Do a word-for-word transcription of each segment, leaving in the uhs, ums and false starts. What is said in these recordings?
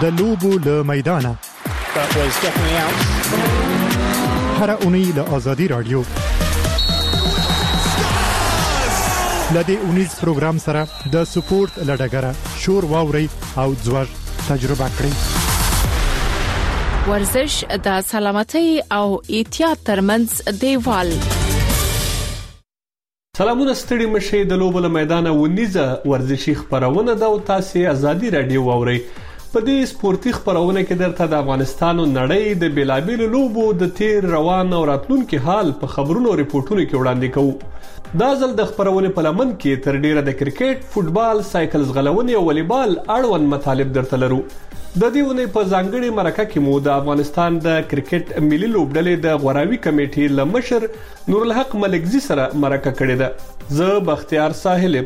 د لوبو له میدانه. هر اونۍ له آزادي رادیو لدې اونیز پروګرام سره د سپورت لډګره شور واوري او ځوړ تجربه کړئ. ورزش د سلامتۍ او احتیاط ترمنځ دیوال. سلامونه ستړي مشه د لوبو له میدانه ونیزه ورزشي خبرونه ده او تاسو آزادي رادیو واوري. په دې سپورتي خبرونه کې درته د افغانستان او نړۍ د بیلابیلو لوبو د تیر روان او راتلونکي حال په خبرونو او ریپورتونو کې وړاندې کوو. دا ځل د خبرونه په لمن کې تر ډیره د کرکټ، فوتبال، سایکل ځغلونې او والیبال اړوند مطالب درته لرو. د دې ونې په ځانګړي مرکه کې مو د افغانستان د کرکټ ملي لوبډلې د غوراوي کمیټې له مشر نورالحق ملکزي سره مرکه کړې ده. زه بختیار ساحل.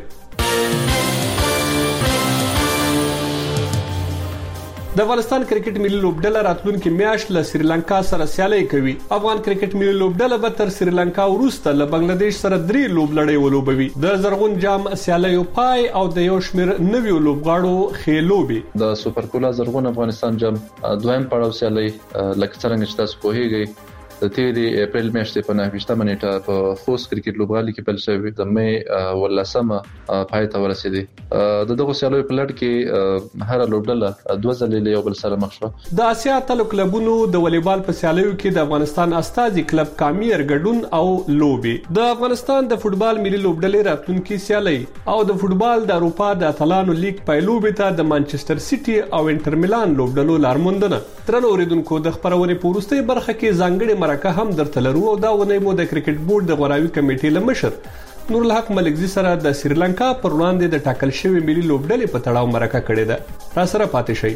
د افغانستان کرکټ ملي لوبډله راتلونکي میاشت له سریلانکا سره سیالي کوي. افغان کرکټ ملي لوبډله به تر سریلانکا وروسته له بنگلاديش سره درې لوبلړۍ ولوبوي. د زرغون جام سیالیو پای او د یو شمېر نویو لوبغاړو خېلوبي. د سوپر کولا زرغون افغانستان جام دویم پړاو سیالي لکه څنګه چې تاسو پوهیږئ د تیری اپریل میاشتې په نهه نیټه په خوست کرکټ لوبغالي کې پیل شوی د مې ولسمه پای ته ورسېدي. د دغه سیالیو په لړ کې هر لوبډله دوه ځلې له یو بل سره مخ شوه. د آسیا اتلو کلبونو د والیبال په سیالیو کې د افغانستان استازي کلب کامیر ګډون او لوبي. د افغانستان د فوتبال ملي لوبډلې راتلونکي سیالي او د فوتبال د اروپا د اتلانو لیګ پایلوبي ته د مانچستر سیټي او انټر میلان لوبډلو لارموندنه. ترنو اوریدونکو د خبرونه په وروستۍ برخه کې ځانګړي مرکه هم درته لرو او دا ونې مو د کرکټ بورډ د غوراوي کمیټې له مشر نورالحق ملکزي سره د سریلانکا پر وړاندې د ټاکل شوی ملي لوبډلې په تړاو مرکه کړې ده. را سره پاتې شئ.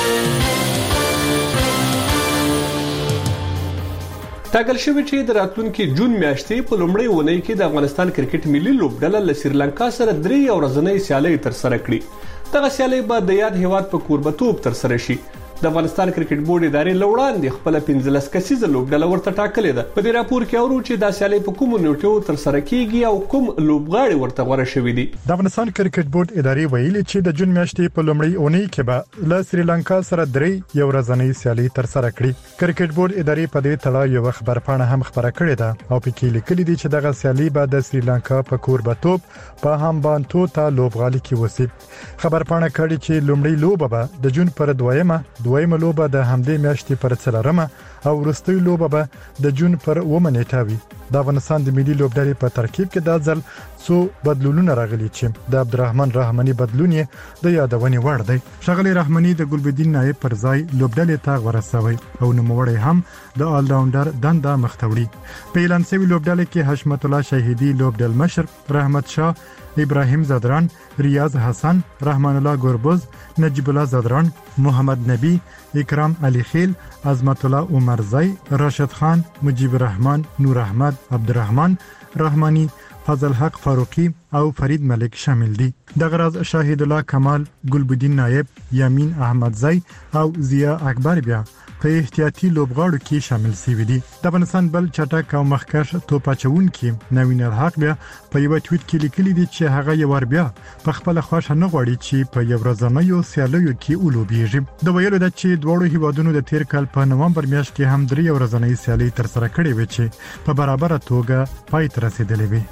ټاکل شوی چې د راتلونکي جون میاشتې په لومړۍ ونې کې د افغانستان کرکټ ملي لوبډله له سریلانکا سره درې ورځنۍ سیالۍ تر سره کړي. دغه سیالۍ به د یاد هیواد په کوربتوب تر سره شي. د افغانستان کرکټ بورډ ادارې لوړاندې خپل پنځلس کسیزه لوبډله ورته ټاکلې ده. په دې راپور کې اورو چې دا سیالۍ په کوم نیټو تر سره کیږي او کوم لوبغاړي ورته غوړه شوی دي. د افغانستان کرکټ بورډ ادارې ویلي چې د جون میاشتې په لومړۍ اونۍ کې به له سریلانکا سره درې یو ورځنۍ سیالۍ تر سره کړي. کرکټ بورډ ادارې په دې تړاو یو خبرپاڼه هم خبره کړې ده او په کې لیکلي دي چې دغه سیالۍ به د سریلانکا په کوربتوب په همبانتو ته لوبغالي کې وسی. خبرپاڼه کړي چې لومړۍ لوبه به د جون پر دویمه دویمه لوبه د همدې میاشتې پر څلورمه او وروستۍ لوبه به د جون پر اوومه نیټه وي. د افغانستان د ملي لوبډلې په ترکیب کې دا ځل څو بدلونونه راغلي چې د عبدالرحمن رحماني بدلون یې د یادونې وړ دی. ښاغلی رحماني د ګلبدین نایب پر ځای لوبډلې ته ورسوي او نوموړی هم د آل راونډر دنده مختوړي. په اعلان شوی لوبډلې کې حشمت الله شهیدی لوبډل مشر، رحمت شاه، ابراهیم زدران، ریاض حسن، رحمان الله ګوربز، نجیب الله زدران، محمد نبی، اکرام علی خیل، عظمت الله عمرزی، راشد خان، مجیب الرحمن، نور احمد، عبدالرحمن رحمانی، فضل حق فاروقی او فرید ملک شامل دي. دغه راز شاهد الله کمال، ګلبدین نایب، یامین احمدزی او ضیا اکبر بیا په احتیاطي لوبغاړو کې شامل شوي دي. د افغانستان بل چټک او مخکښ توپ اچوونکي نوین الحق بیا په یو ټویټ کې لیکلي دي چې هغه یو ور بیا په خپل خوښه نه غواړي چې په یو ورځنیو سیالیو کې ولوبېږي. د ویلو د چې دواړو هیوادونو د تیر کال په نومبر میاشت کې هم درې ورځنۍ سیالۍ تر سره کړې وې چې په برابر توګه پای ته رسیدلې وې.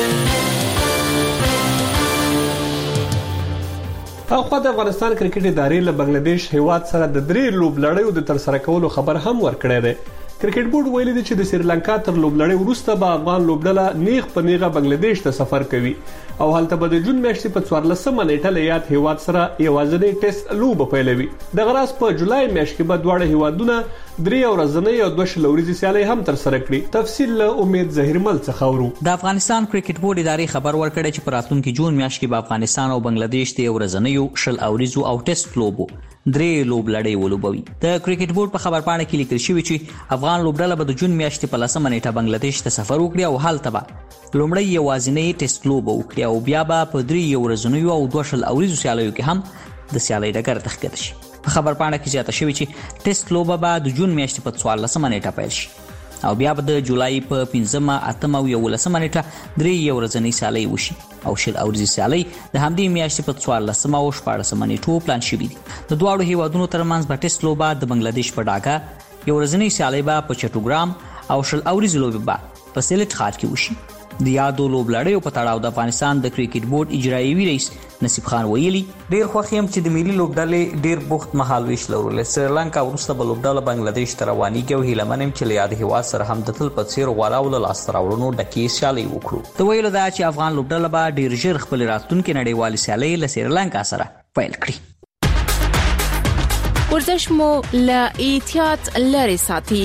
اخو د افغانستان کرکټ ادارې له بنگلاديش هیواد سره د درې لوبلړیو د تر سره کولو خبر هم ورکړی دی. کرکټ بورډ ویلي دی چې د سریلانکا تر لوبلړۍ وروسته به افغان لوبډله نیغ په نیغه بنگلاديش ته سفر کوي او هلته به د جون میاشتې په څوارلسمه نیټه له یاد هیواد سره یوازینی ټیسټ لوبه پیلوي. دغه راز په جولای میاشت کې به دواړه هیوادونه درې ورځنۍ او دوه شل ورځې سیالۍ هم تر سره کړي. تفصیل له امید ظهیرمل څخه اورو. د افغانستان کرکټ بورډ ادارې خبر ورکړی چې په راتلونکي جون میاشت کې به افغانستان او بنگلاديش د ورځنیو شل ورځو او ټیسټ لوبو درې لوبلړۍ ولوبوي. د کرکټ بورډ په خبرپاڼه کې لیکل شوی چې افغان لوبډله به د جون میاشتې په لسمه نیټه بنگلاديش ته سفر وکړي او هلته به لومړی یوازینی ټیسټ لوبه وکړي او بیا به په درې ورځنیو او دوه شل ورځو سیالیو کې هم د سیالۍ ډګر ته ښکته شي. په خبرپاڼه کې زیاته شوی چې ټیسټ لوبه به د جون میاشتې په څوارلسمه نیټه پیل شي. او بیا د جولای په پنځمه اتمه او یولسمه نیټه درې ورځنۍ سیالۍ وشي او شل اوريزي سیالۍ د همدې میاشتې په څوارلسمه او شپاړسمه نیټو پلان شوي دي. د دواړو هیوادونو ترمنځ به ټیسټ لوبه د بنگلاديش په ډاکا، یو ورځنۍ سیالۍ به په چټوګرام او شل اوريزي لوبه به په سیلټ ښار کې وشي. د یادو لوبلړیو په تړاو د افغانستان د کرکټ بورډ اجرایي رئیس نصیب خان ویلي، ډیر خوښ یم چې د ملي لوبډلې ډیر بوخت مهال ویش لرل. سریلانکا وروسته به لوبډله بنگلاديش ته روانېږي او هیله من یم چې له یاد هیواد سره هم د تل په څیر غوره او له لاسته راوړنو ډکې سیالۍ وکړو. د ویلو دا چې افغان لوبډله به ډیر ژر خپل راتلونکي نړیوالې سیالۍ له سریلانکا سره پیل کړي. ورزش مو له احتیاط لري ساتي.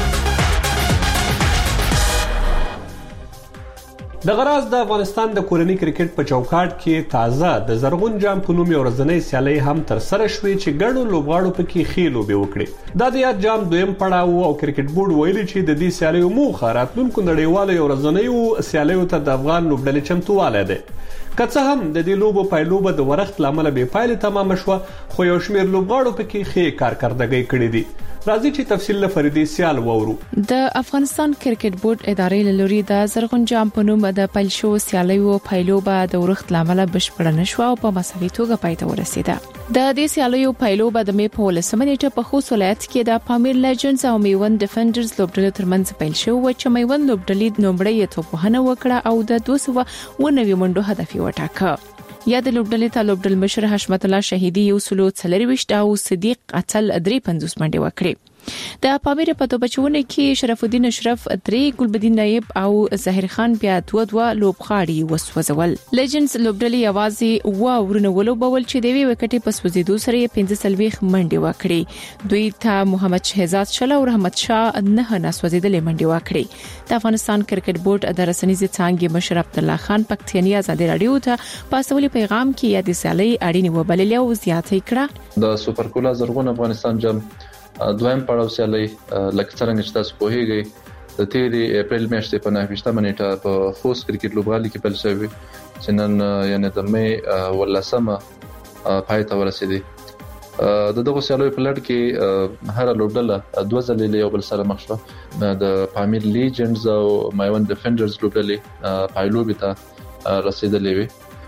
د غراز د افغانستان د کورنۍ کرکټ په چوکاټ کې تازه د زرغون جام په نوم یو ورځنۍ سیالۍ هم تر سره شوې چې ګڼو لوبغاړو پکې ښې لوبې وکړې. دا د یاد جام دویم پړاو او کرکټ بورډ ویلي چې د دې سیالیو موخه راتلونکو نړیوالو یو ورځنیو سیالیو ته د افغان لوبډلې چمتووالی دی. که څه هم د دې لوبو پایلوبه د ورښت له امله بې پایلې تمامه شوه، خو یو شمېر لوبغاړو پکې ښې کارکردګۍ کړې دي. راځي چې تفصیل له فریدي سیال وورو. د افغانستان کرکټ بورډ ادارې له لوري د زرغون جام په نوم د پیل شو سیالیو پایلوبه د ورښت لامل بشپړه نشوه او په مساوي توګه پای ته ورسیده. د دې سیالیو پایلوبه د مې په ولسمه نیټه په خوست ولایت کې د پامیر لیجنډز او میوند ډیفندرز لوبډلې ترمنځ پیل شو، چې میوند لوبډلې نومړی توپخانه وکړه او د دوه سوه اووه نوي منډو هدف یې وټاکه. یا د لوبډلې ته لوبډل مشر حشمت الله شهیدي یو سلو څلرويشت او صدیق اتل درې پنځوس منډې وکړې. د پامیر په توپچونه کې شرف الدین اشرف درې، ګلبدین نایب او ظاهر خان بیا دوه دوه لوبغاړي وسوځول. لیجنډز لوبډلې یوازې و ورونه ولوبول چې د وی وکټې په سوځېدو سره یې پنځه سلويخ منډې وکړې. دوی ته محمد شهزاد شل او رحمت شاه نه نسوځېدلې منډې وکړې. د افغانستان کرکټ بورډ د رسنیزې څانګې مشر عبد الله خان پکتیانی ازادي رادیو ته په اصلي پیغام کې یاد سیالۍ اړینې وبللې او زیاتې کړه. د سوپر کولا زرغون افغانستان جام دویم پړاو سیالۍ لکه څنګه چې تاسو پوهیږئ د تیرې اپریل میاشتې په نهه نیټه په خوست کرکټ لوبغالي کې پیل شوی، چې نن یعنی د مې ولسمه پای ته ورسېده. د دغه سیالیو په لړ کې هر لوبډله دوه ځلې له یو بل سره مخ شوه. د پامیر لیجنډز او میوند ډیفندرز لوبډلې پایلوبې ته رسیدلې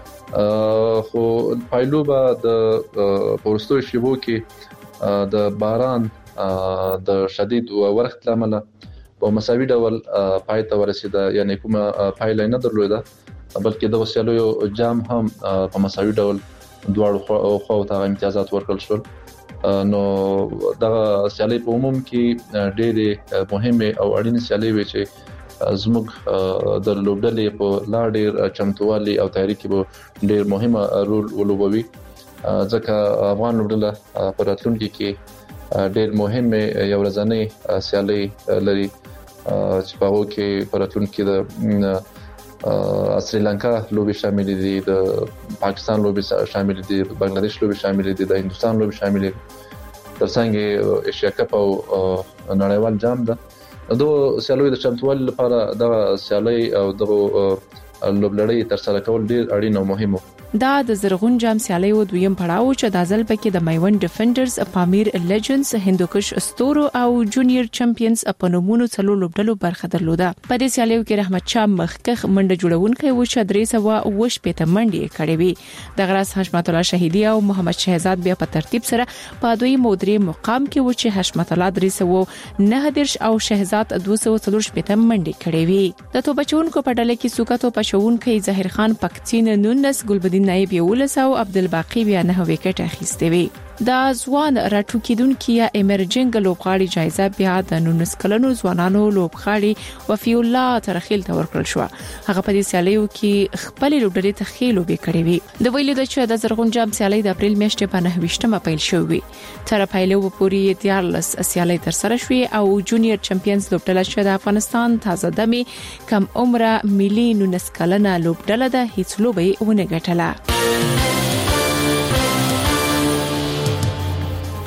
وي، خو پایلوبه د پورستو شیبو کې د باران د شدید ورښت لامل په مساوي ډول پای ته ورسیده، یعنی کومه پایله نه درلوده، بلکې د وسیلو جام هم په مساوي ډول دواړو خواو ته امتیازات ورکړل شول. نو دا سیالۍ په عموم کې ډېرې مهمه او اړینه سیالۍ وي چې زموږ د لوبډلې په لا ډېر چمتووالي او تحریک کې ډېر مهمه رول ولوبوي، ځکه افغان لوبډله په راتلونکي کې ډېر مهمه یو ورځنۍ سیالۍ لري چې په هغه کې په راتلونکي د سریلانکا لوبي شامل دي، د پاکستان لوبي شامل دي، د بنگلاديش لوبي شامل دي، د هندستان لوبي شامل دي، ترڅنګ ایشیا کپ او نړیوال جام ده. دوه سیالۍ د چمتووالي لپاره د سیالۍ او د لوبلړۍ تر سره کول ډېر اړین او مهم. دا د زرغون جام سیالیو دویم پړاو چې د ځل پکې د میوند ډیفندرز، پامیر لیجنډز، هندوکش استورو او جونیئر چمپیونز په نومونو څلور لوبډلو برخه درلوده. په دې سیالیو کې رحمت شاه مخکخ منډه جوړونکی و چې درې سوه اووه شپېته منډې کړې وي. د غراس حشمت الله شهیدي او محمد شهزاد بیا په ترتیب سره په دوی مودري مقام کې و چې حشمت الله درې سوه نه دیرش او شهزاد دوه سوه څلور شپېته منډې کړې وي. د توپچونکو په ډله کې سوکا توپچونکی ظاهر خان پکتین نونس، ګلبدین نایب یولس او عبدالباقی بیا نه وکټ اخیستې وي. د ځوان راټوکیدونکو یا ایمرجنګ لوبغاړي جایزه بیا د نونس کلنو ځوانانو لوبغاړي وفي الله ترخیل ته ورکړل شو. هغه په دې سیالیو کې خپل لوبډلې ته خېلو به کړې وي. د ویلو د چې د زرغون جام سیالۍ د اپریل میاشتې په نهه ویشتمه پیل شوې، تر پایلو پورې دیارلس سیالۍ تر سره شوې او جونیئر چمپیونز لوبډله چې د افغانستان تازه دمي کم عمره ملي نونس کلنه لوبډله ده هیڅ لوبې ونه ګټله.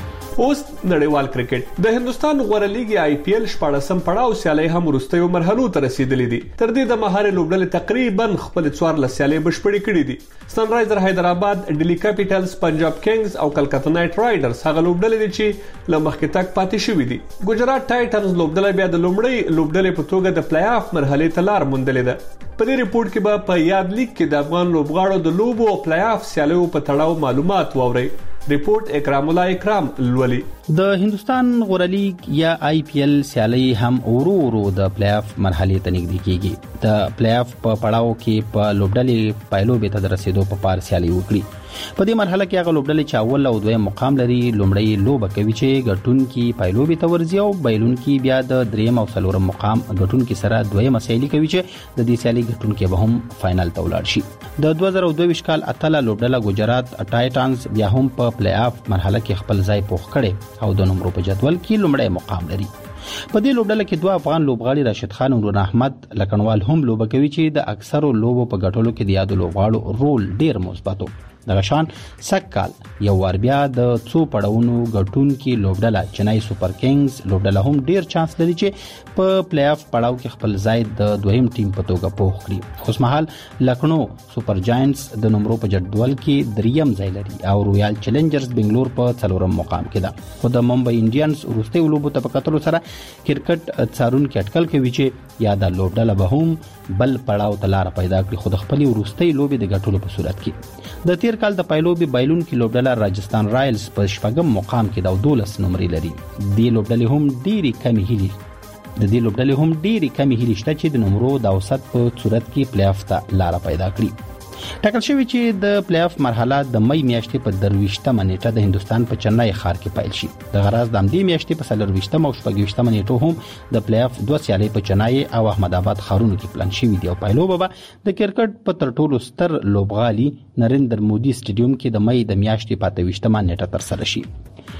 اوس نړیوال کرکټ د هندستان غوړه لیګ آی پی ایل شپږم پړاو سیالي هم وروستیو مرحلو ته رسیدلې دي. تر دې د مهارې لوبډلې تقریبا خپل څوارلس سیالي بشپړې کړې دي. سن رایزر حیدرآباد، ډیلی کیپټلز، پنجاب کینګز او کلکتا نایټ رایډرز هغه لوبډلې دي چې له مخکې تک پاتې شوې دي. ګجرات ټایټنز لوبډلې بیا د لومړی لوبډلې په توګه د پلی آف مرحلې ته لار موندلې ده. په دې ریپورت کې به په یاد لیګ کې د افغان لوبغاړو د لوبو او پلی آف سیالیو په تړاو معلومات واورئ. ریپورت اکرام الله اکرام لولي. د هندستان غوړه لیګ یا آی پی ایل سیالي هم ورو ورو د پلی آف مرحلې ته نږدې کیږي. د پلی آف په پړاو کې په لوبډلې پایلوبې ته رسیدو په پار سیالي وکړي. په دې مرحله کې هغه لوبډلې چې اول او دویم مقام لري لومړی لوبه کوي چې ګټونکي پایلوبې ته ورځي او بایلونکي بیا د دریم او څلورم مقام ګټونکي سره دویمه سیالي کوي چې د دې سیالي ګټونکي به هم فائنل ته ولاړ شي. د دوه زره دوه ویشت کال اتله لوبډله ګجرات ټایټنز بیا هم په پلی آف مرحله کې خپل ځای پوخ کړي او د نمبر په جدول کې لومړی مقام لري. په دې لوبډله کې دوه افغان لوبغاړي راشد خان او نور احمد لکنوال هم لوبه کوي چې د اکثرو لوبو په ګټلو کې د یادو لوبغاړو رول ډیر مثبت و. دغه شان سکال یو وار بیا د څو پړاوونو ګټونکي لوبډله چنای سپر کینګز لوبډله هم ډیر چانس لري چې په پلی آف پړاو کې خپل ځای د دویم ټیم په توګه پوخ کړي. اوس مهال لکھنو سپر جاینټس د نمبرو په جدول کې دریم ځای لري او رویال چیلنجرز بنگلور په څلورم مقام کې ده. خو د ممبئی انډینز وروستي لوبو ته په کتلو سره کرکټ څارونکي اټکل کوي چې یا د لوبډله به هم بل پړاو ته لار پیدا کړي خو د خپل وروستي لوبي د ګټلو په صورت کې. د تیر کال د پایلوبي بایلون کې لوبډله راجستان رایلز په شپږم مقام کې د دولس نمرې لري. د لوبډلې هم ډېری کمی هلي د دې لوبډلې هم ډېری کمی هلي شته چې د نمرو د اوسط په صورت کې پلی آف ته لار پیدا کړي. ټاکل شوی چې د پلی آف مرحله د مئی میاشتې په درویشتمه نیټه د هندستان په چنای ښار کې پیل شي. د غرض د همدې میاشتې په څلرویشتمه او شپږویشتمه نیټو هم د پلی آف دوه سیالۍ په چنای او احمد آباد ښارونو کې پلان شوي دي او پایلوبه به د کرکټ په تر ټولو ستر لوبغالي نریندر مودي سټیډیوم کې د مئی د میاشتې په اتهویشتمه نیټه ترسره شي.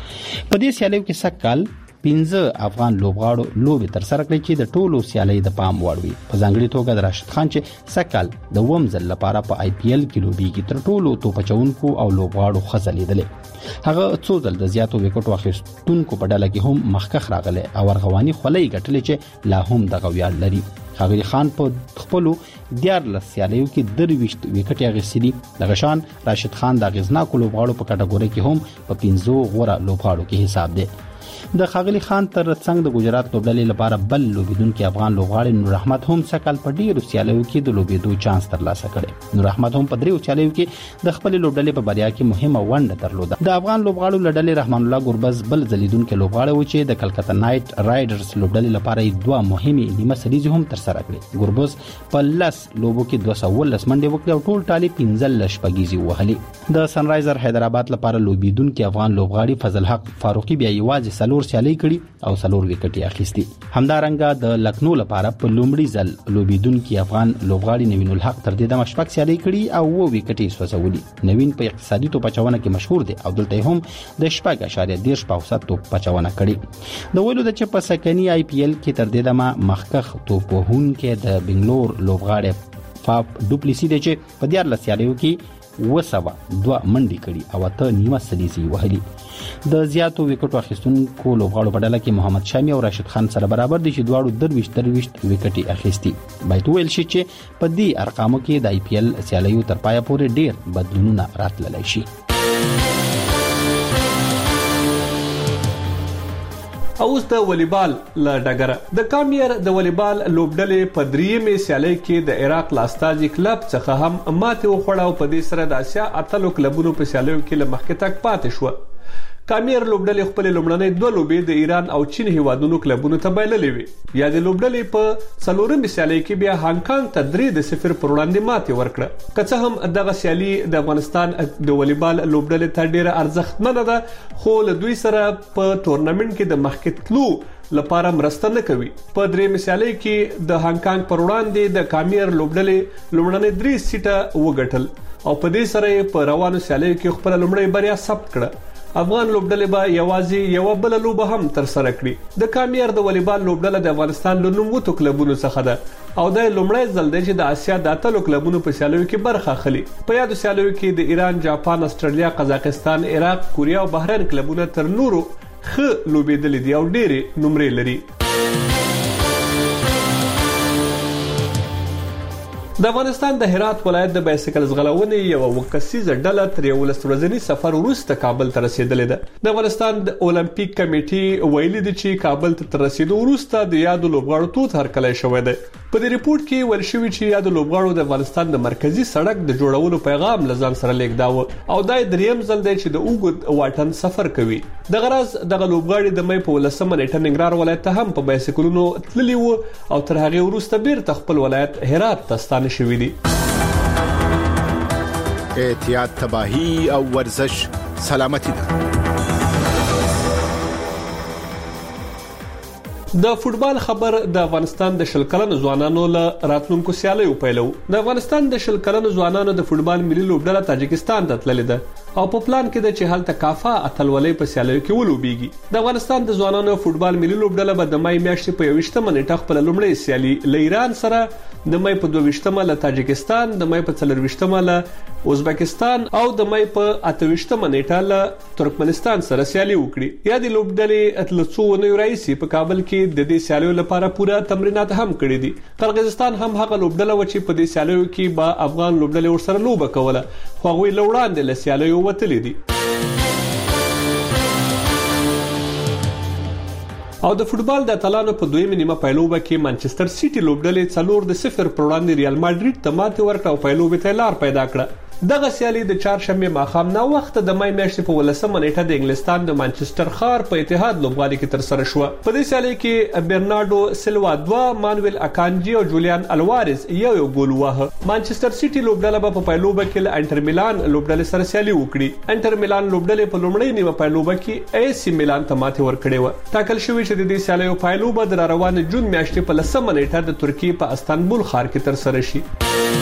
په دې سیالیو کې سکال پنځه افغان لوبغاړو لوبي تر سره کړې چې د ټولو سیالۍ د پام وړ وي. په ځانګړي توګه د راشد خان چې سکال د اووم ځل لپاره په آی پی ایل کې لوبيږي تر ټولو توپچونکو او لوبغاړو ښه ځلیدلې. هغه څو ځل د زیاتو وکټو اخیستونکو په ډله کې هم مخکښ راغلی او ارغواني خولۍ ګټلې چې لا هم دغه ویاړ لري. ښاغلي خان په خپلو دیارلس سیالیو کې درویشت وکټې اخیستې دي. دغه شان راشد خان د اغیزناکو لوبغاړو په کټګورۍ کې هم په پنځو غوره لوبغاړو کې حساب دی. د ښاغلي خان تر څنګ د ګجرات لوبډلې لپاره بل لوبیدونکي افغان لوبغاړي نور احمد هم سکل په ډیرو سیالیو کې د لوبېدو چانس ترلاسه کړي. نور احمد هم په دریو سیالیو کې د خپل لوبډلې په بریا کې مهمه ونډه درلوده. د افغان لوبغاړو لړلې رحمان الله ګربز بل ځلیدونکي لوبغاړی و چې د کلکتا نایټ رایډرز لوبډلې لپاره دوه مهمه نیمه سریزې هم ترسره کړې. ګربز په لس لوبو کې دوه سوه ولس منډې وکړې او ټول ټالي پنځلس شپږیزې وهلې. د سن رایزر حیدرآباد لپاره لوبېدونکي افغان لوبغاړي فضل حق فاروقي بیا یوازې څلور سیالۍ کړي او څلور وکټې اخیستي. همدارنګه د لکھنو لپاره په لومړي ځل لوبېدونکي افغان لوبغاړي نوین الحق تر دې دمه شپږ سیالۍ کړي او اووه وکټې سوځولي. نوین په اقتصادي توپچونه کې مشهور دی او دلته هم د شپږ اشاریه دېرش په اوسط توپچونه کړي. د ویلو د چې په سکني آی پی ایل کې تر دې دمه مخکښ توپوهونکی د بنگلور لوبغاړی فاف ډوپلیسي دی چې په دیارلس سیالیو کې اوه سوه دوه منډې کړي او اته نیمه سریزې وهلي. د زیاتو وکټو اخیستونکو لوبغاړو په ډله کې محمد شامي او راشد خان سره برابر دي چې دواړو درویشت درویشت وکټې اخیستي. باید وویل شي چې په دې ارقامو کې د آی پی ایل سیالیو تر پایه پورې ډیر بدلونونه راتللی شي. اوس د والیبال له ډګره د کامیر د والیبال لوبډلې په دریمې سیالۍ کې د عراق له استازي کلب څخه هم ماتې وخوړه او په دې سره د اسیا اتلو کلبونو په سیالیو کې له مخکې تک پاتې شوه. کامیر لوبډلې خپل لومړنۍ دوه لوبې د ایران او چین هیوادونو کلبونو ته بایللې وي. یا د لوبډلې په څلورمې سیالۍ کې بیا هانګ کانګ ته درې د صفر پر وړاندې ماتې ورکړه. که څه هم دغه سیالي د افغانستان د والیبال لوبډلې ته ډیره ارزښتمنه ده خو له دوی سره په تورنمنت کې د مخکې تلو لپاره مرسته نه کوي. په درېمې سیالۍ کې د هانګ کانګ پر وړاندې د کامیر لوبډلې لومړنۍ درې سیټه وګټل او په دې سره په روانو سیالیو کې خپل لومړی بریا ثبت کړه. افغان لوبډلې به یوازې یو بل لوبه هم تر سره کړي. د کامیر د والیبال لوبډله د افغانستان له نوموتو کلبونو څخه ده او د لومړی ځل دی چې د اسیا د اتلو کلبونو په سیالیو کې برخه اخلي. په یادو سیالیو کې د ایران، جاپان، استرالیا، قزاقستان، عراق، کوریا او بحرین کلبونه تر نورو ښه لوبېدلې دي او ډېرې نمرې لري. د افغانستان د هرات ولایت د بایسکل ځغلونې یو وکسیزه ډله تر یو لس ورځني سفر وروسته کابل ته رسیدلې ده. د افغانستان د اولمپیک کمیټې ویلي دي چې کابل ته تر رسیدو وروسته د یادو لوبغاړو توت هرکلی شوی دی. په دې ریپورت کې ویل شوی چې یادو لوبغاړو د افغانستان د مرکزی سړک د جوړولو پیغام لزان سره لیکداوه او دا دریم ځل دی چې د اوږد واټن سفر کوي. د غرض دغه لوبغاړي د مې په ولسمه نیټه ننګرهار ولایت ته هم په بایسکلونو تللی وو او تر هغه وروسته بیرته خپل ولایت هرات ته ستانه شوی دي. احتیاط، تباہی او ورزش سلامتی ده. د فوتبال خبر د افغانستان د شل کلنو ځوانانو له راتلونکو سیالیو پیلو. د افغانستان د شل کلنو ځوانانو د فوتبال ملي لوبډله تاجکستان ته تللې ده او په پلان کې د چې هلته کافه اتلولۍ په سیالیو کې ولوبېږي. د افغانستان د ځوانانو فوتبال ملي لوبډله به د مای میاشتې په یوویشتمه نیټه خپل لومړی سیالي له ایران سره، د مای په دوه له تاجکستان، د مای په څلور له ازبکستان او د مای په اته نیټه له ترکمنستان سره سیالي وکړي. یا د لوبډلې اتلڅو ونیو رئیسي په کابل کې د دې سیالیو لپاره پوره تمرینات هم کړی دي. قرغیزستان هم هغه لوبډله و چې په دې سیالیو کې به افغان لوبډلې ورسره لوبه کوله خو هغوی له وړاندې له سیالیو وتلي دي. او د فوتبال د اتلانو په دویمه نیمه پایلوبه کې مانچستر سیټي لوبډلې څلور د صفر پر وړاندې ریال ماډریډ ته ماتې ورکړه او پایلوبې ته لار پیدا کړه. دغه سیالي د چهارشنبه ماښام نه وخت د مای میاشتې په ولسمه نیټه د انګلستان د مانچستر ښار په اتحاد لوبغالي کې تر سره شو. په دې سیالي کې برناردو سیلوا دوه، مانویل اکانجی او جولیان الوارز یو یو ګول وهه. مانچستر سیټي لوبډله په پایلوبه کې له انټر میلان لوبډلې سره سیالي وکړي. انټر میلان لوبډلې په لومړۍ نیمه پایلوبه کې ای سی میلان ته ماتې ورکړې و. ټاکل شوی چې د دې سیالیو پایلوبه د روان جون میاشتې په لسمه نیټه د ترکیې په استانبول ښار کې تر سره شي.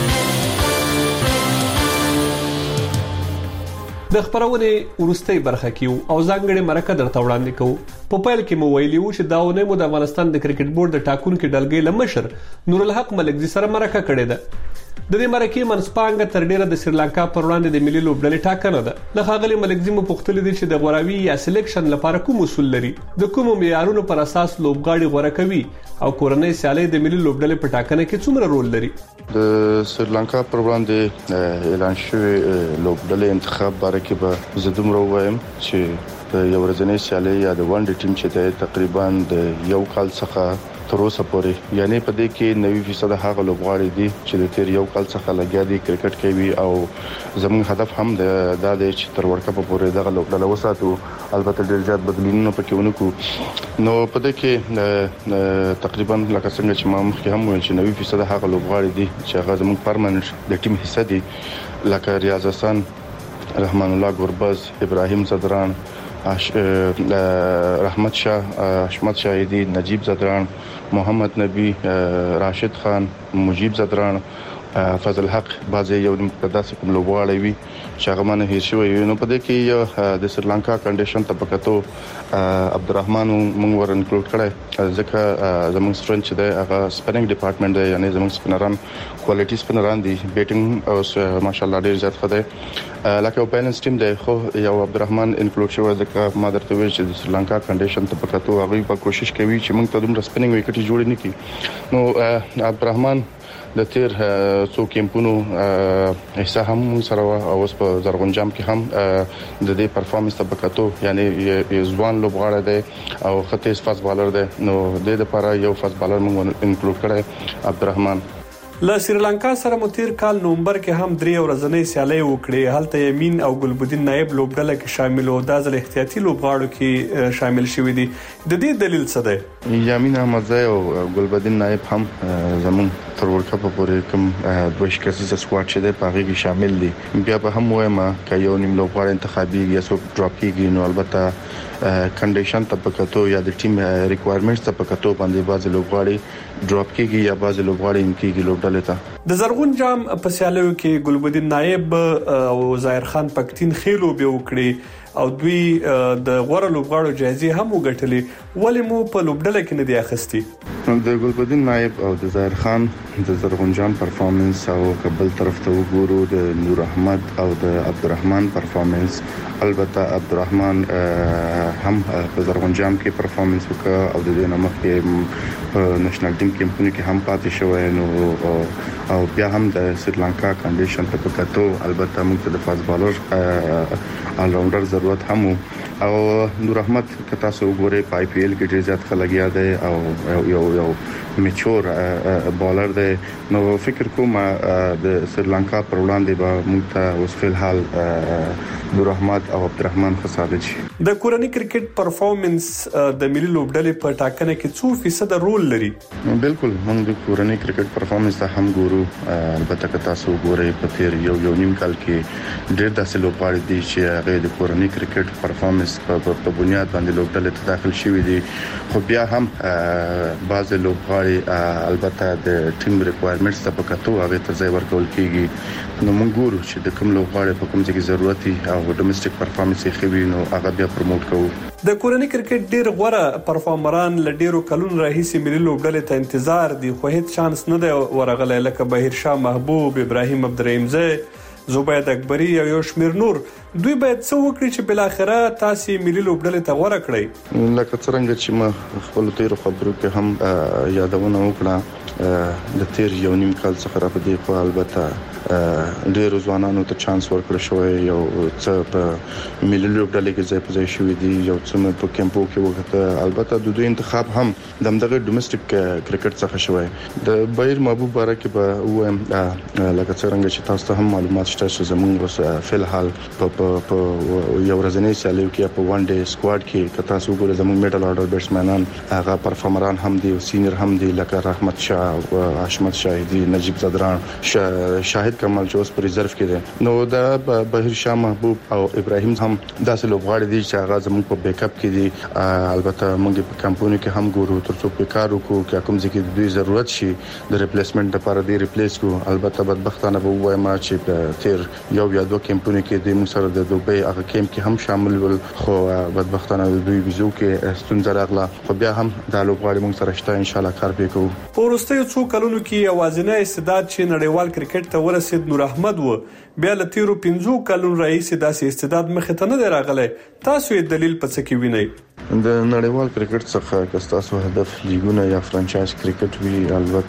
د خبرونه ورستۍ برخه کیو او ځانګړي مرکه درته وړاندې کوو. په پیل کې مو ویلي و چې دا ونه مو د افغانستان د کرکټ بورډ د ټاکونکو ډلګۍ لمشر نور الحق ملکزي سره مرکه کړې ده. د دې مرکې منسپانګ تر ډیره د سریلانکا پر وړاندې د ملي لوبډلې ټاکنه ده. د ښاغلي ملکزي مو پوښتنه دي چې د غوراوي یا سلیکشن لپاره کوم اصول لري، د کوم معیارونو پر اساس لوبغاړي غوړه کوي او کورنۍ سیالي د ملي لوبډلې په ټاکنه کې څومره رول لري. د سریلانکا پر وړاندې اعلان شوی لوبډلې انتخاب باره کې به زه دومره وایم چې د یو ورځنۍ سیالي یا د ون ډے ټیم چې د تقریبا د یو کال څخه تر اوسه پورې یعنی په دې کې نوي فیصد هغه لوبغاړي دي چې د تیر یو کال څخه لګیا دي کرکټ کوي او زموږ هدف هم دا دی چې تر ورکه په پورې دغه لوبډله وساتو. البته ډېر زیات بدلونونه پکې ونکړو. نو په دې کې تقریبا لکه څنګه چې ما مخکې هم ویل چې نوي فیصد هغه لوبغاړي دي چې هغه زموږ پرمننت د ټیم حصہ دي لکه ریاض حسن، رحمان الله ګوربز، ابراهیم زدران، رحمت شاه، حشمت شاهدی، نجیب زدران، محمد نبی، راشد خان، مجیب زدران، فضل حق. بعضی یو داسې کوم لوبغاړي وي چې هغه باندې هیڅ شوی. نو په دې کې د سریلانکا کنډیشن ته پکاتو عبدالرحمن مونږ ور انکلود کړی ځکه زموږ سترنګ چې دی هغه سپیننګ ډپارټمنټ دی، یعنی زموږ سپینران کوالټي سپینران دي، بیټینګ او ماشاءالله ډیر زیات ښه دی لکه بیلنس ټیم دی. خو یو عبدالرحمن انکلود شوی ځکه ما درته ویل چې د سریلانکا کنډیشن ته پکاتو هغه په کوشش کوي چې موږ ته دومره سپیننګ وکټ جوړ نه کړي. نو عبدالرحمن د تیر څو کیمپونو حصہ هم سره او اوس په زرغون جام کې هم د دې پرفارمنس ته پکاتو، یعنی ځوان لوبغاړی دی او خطیز فاست بالر دی. نو د دې لپاره یو فاست بالر موږ انکلود کړی عبدالرحمن. له سریلانکا سره مو تیر کال نومبر کې هم درې ورځنۍ سیالي وکړې. هلته یمین او ګلبدین نایب لوبډله کې شامل او د ځل احتیاطي لوبغاړو کې شامل شوي دي. د دې دلیل څه دی؟ یمین احمدزی او ګلبدین نایب هم زمون تر ورکه په پورې کوم دوه شکسیزه سکواډ چې دی په هغه کې شامل دي. بیا به هم وایم چې یو نیم لوبغاړی انتخابي یا څوک ډراپ کیږي نو البته کنډیشن ته پکاتو یا د ټیم ریکوایرمنټس ته پکاتو باندې بعض لوبغاړي ډراپ کیږي یا بعض لوبغاړي انکیږي لوبډله ته. د زرغون جام په سیالیو کې ګلبدین نایب او ظاهر خان پکتین خېلو به وکړي او دوی د غوړه لوبغاړو جایزې هم وګټلې. ولې مو په لوبډله کې نه دی اخیستي؟ د ګلبدین نائب او د ظاهر خان د زرغونجان پرفارمنس او قبل طرف ته وګورو د نور احمد او د عبدالرحمن پرفارمنس. البته عبدالرحمن هم په زرغونجان کې پرفارمنس وکړ او د دې نامه کې په نېشنل ټیم کې کې هم پاتې شوی نو او بیا هم د سریلانکا کنډیشن ته پکاتو. البته موږ ته د فاست بالر آل راونډر ضرورت هم او نور احمد کتا سو وګورئ په آی پی ایل کې ډیر زیات خلګیا دی او یو یو میچور بالر دی. نو فکر کوم د سریلانکا پر وړاندې به موږ ته اوس په حال نور احمد او عبدالرحمن خصابت شي. د کورنۍ کرکټ پرفارمنس د ملي لوبډلې په ټاکنه کې څو فیصد رول لري؟ بالکل موږ د کورنۍ کرکټ پرفارمنس ته هم ګورو. البته کتا سو وګورئ په تیر یو یو نیم کال کې ډیر داسې لوبغاړي دي چې هغه د کورنۍ کرکټ پرفارمنس په بنیاد باندې لوبډلې ته داخل شوي دي. خو بیا هم بعض لوبغاړي البته د ټیم ریکوایرمنټس ته پکاتو هغه ته ځای ورکول کیږي. نو موږ ګورو چې د کوم لوبغاړي په کوم ځای کې ضرورت دي او ډومېسټک پرفارمنس یې خوي نو هغه بیا پروموټ کوو. د کورنۍ کرکټ ډیر غوړه پرفارمران لډیرو کلونو راهیسي ملي لوبډلې ته انتظار دي خو هیڅ چانس نه دی ورغلی لکه بهیر شاه محبوب، ابراهیم عبدالرحیمزی، زبید اکبری او یو شمیر نور. دوی باید څه وکړي چې بل اخره تاسو ملي لوبډلې ته غوړه کړئ؟ لکه څنګه چې ما خپل تیر خبرو کې هم یادونه وکړه د تیر یو نیم کال څخه را پدې په البته ډېر ځوانانو ته چانس ورکړ شوی یو څه په ملي لوبډلې کې ځای په ځای شوی دي یو څه په کیمپو کې وکړه. البته د دوی انتخاب هم دغه ډومېسټک کرکټ څخه شوی. د بهیر محبوب باره کې به وایم لکه څنګه چې تاسو ته هم معلومات شته چې زموږ اوس فل حال په په یو ورځنی سیالیو کې په وان ډے سکواډ کې کتا سو ګور زموږ میډل اورډر بیټسمنان هغه پرفارمران هم دي او سینیئر هم دي لکه رحمت شاه او حشمت شاهدی، نجیب زدران، شاهد کمال چې اوس په ریزرو کې دي. نو دا بهیر شاه محبوب او ابراهیم هم داسې لوبغاړي دي چې هغه زموږ په بیک اپ کې دي. البته موږ په کمپونی کې هم ګورو ترڅو په کار وکړو چې کوم ځکه د دوی ضرورت شي د ریپلیسمنت لپاره دی ریپلیس کو. البته بدبختانه به وایم چې په تیر یو یا دوه کمپونی کې د موږ سره د دوبۍ هغه کیمپ کې هم شامل ول خو بدبختانه د دوی ویزو کې ستونزه راغله. خو بیا هم د لوبغاړي موږ سره شته ان شاء الله کار وکړو. په وروستیو څو کلونو کې اوازنه استعداد چې نړیوال کرکټ ته ورسید نور احمد و بیا له تیرو پنځو کلونو راهیسې داسې استعداد مخ ته نه دی راغلی. تاسو یې دلیل په څه کې وینئ؟ د نړیوال کرکټ څخه که تاسو هدف لیګونه یا فرانچایز کرکټ وی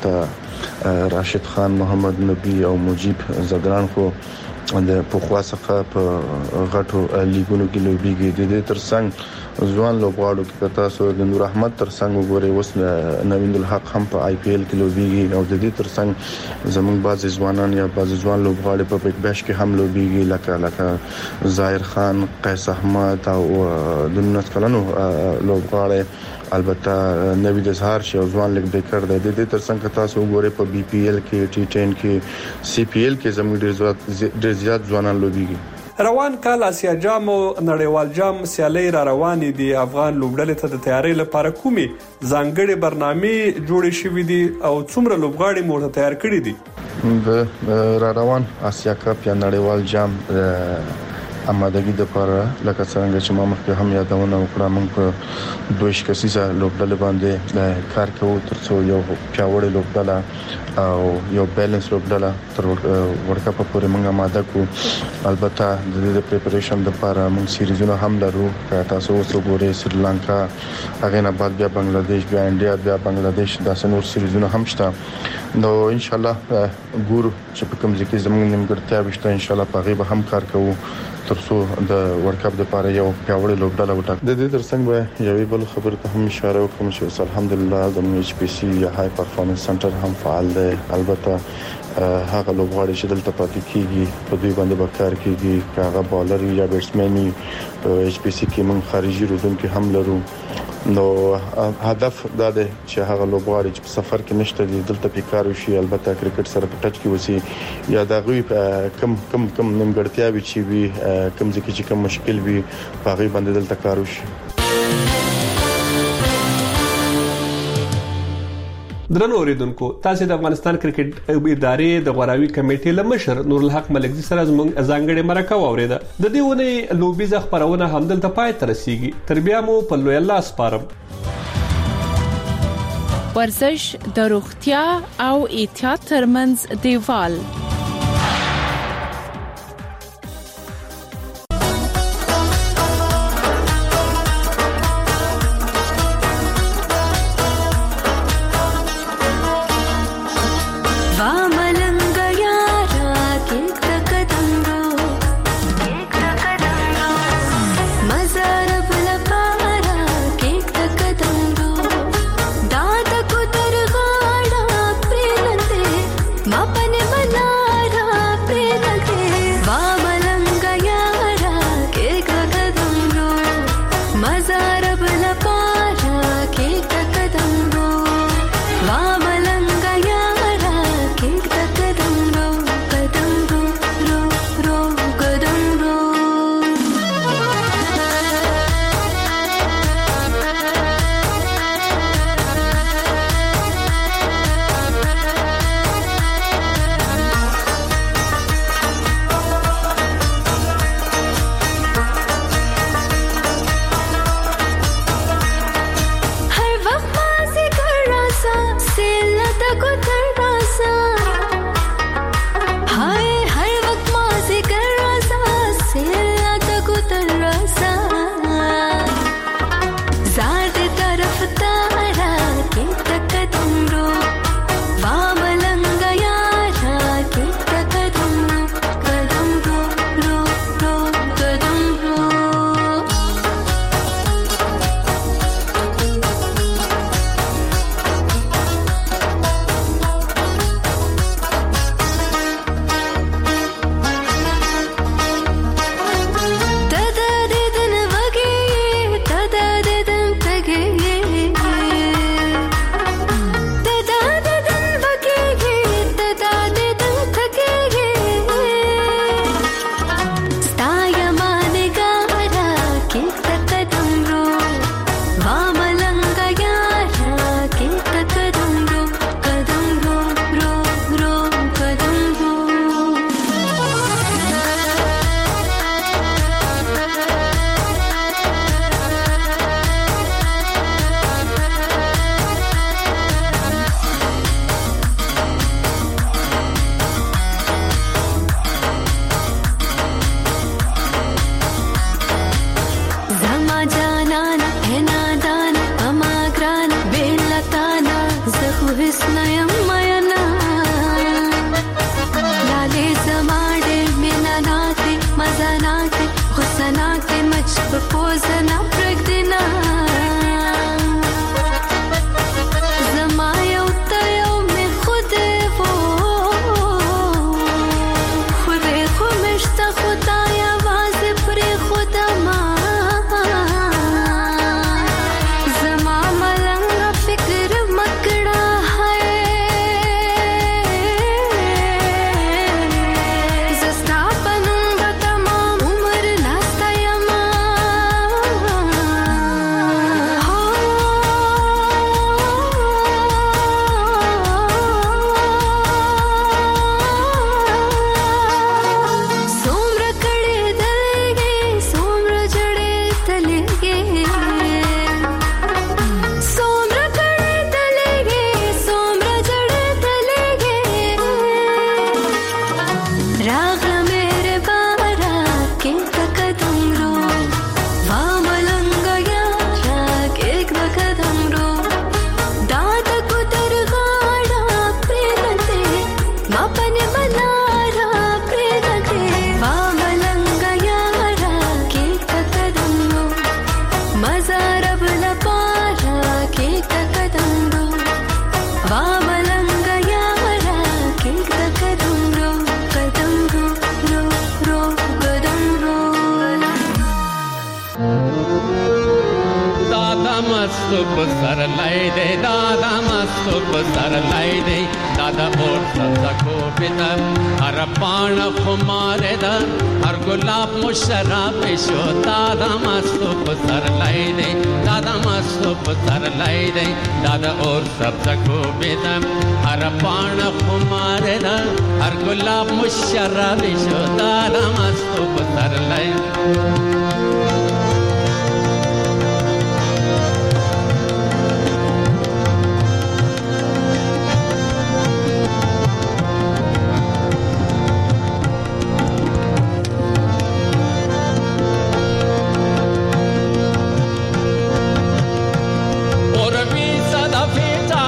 البته راشد خان، محمد نبی او مجیب زدران خو د پوخوا څخه په غټو لیګونو کې لوبيږي. د دې ترڅنګ ځوان لوبغاړو کې تاسو د نور احمد ترڅنګ وګورئ اوس نویند الحق هم په آی پی ایل کې لوبيږي او د دې ترڅنګ زموږ بعض ځوانان یا بعض ځوان لوبغاړي په بیگ بیش کې هم لوبيږي لکه لکه ظاهر خان، قیس احمد او د نس کلنو لوبغاړي. البته نوید اظهار شي او ځوان لیګ بیکر دی. د دې ترڅنګ تاسو وګورئ په بي پی ایل کې، ټي ټین کې، سی پی ایل کې زموږ ډیر زیات ډیر زیات ځوانان لوبيږي. روان کال آسیا جام او نړیوال جام سیالي را روانې دي. افغان لوبډلې ته د تیاری لپاره کومي ځانګړي برنامې جوړې شوې دي او څومره لوبغاړي مو ته تیار کړی دي؟ د را روان آسیا کپ یا نړیوال جام امادګي د لپاره لکه څنګه چې ما مخکې هم یادونه وکړه موږ په دویش کسیزه لوبډلې باندې کار کوو ترڅو یو پیاوړی لوبډله او یو بیلانس لوبډله تر ورډ کپ پورې موږ اماده کو. البته د دې پریپریشن لپاره موږ سیریزونه هم لرو. تاسو اوس وګورئ سریلانکا، هغه نه بعد بیا بنگلاديش، بیا انډیا، بیا بنگلاديش داسې نور سیریزونه هم شته. نو ان شاء الله ګورو چې په کوم ځکه زموږ نیمګړتیا وشته ان شاء الله په غیبه هم کار کوو ترڅو د ورلد کپ لپاره یو پیاوړی لوبډله وټاکو. د دې ترڅنګ به یوې بل خبره ته هم اشاره وکړم چې الحمدلله د ایچ پی سی یا های پرفارمنس سنټر هم فعال دی. البته هغه لوبغاړي چې دلته پاتې کیږي په دوی باندې به کار کیږي که هغه بالر یا بیټسمن په ایچ پی سی کې موږ خارجي روزونکي هم لرو. نو هدف دا دی چې هغه لوبغاړي چې په سفر کې نشته دي دلته په کار وشي. البته کرکټ سره په ټچ کې وسی یا دا غوي کم کم کم نیمګړتیا وي چې وي کم ځکه چې کم مشکل وي په غي باندې دلته کار وشي. درنو اوریدونکو، تاسو د افغانستان کرکټ ادارې د غوراوي کمیټې لمشر نور الحق ملکزي سره زموږ ځانګړي مرکه واوریده. د دې ونې لوبیزه خبرونه همدلته پای ته رسیږي. تر بیا مو په لوی الله سپارم. ورزش د روغتیا او احتیاط ترمنځ دیوال.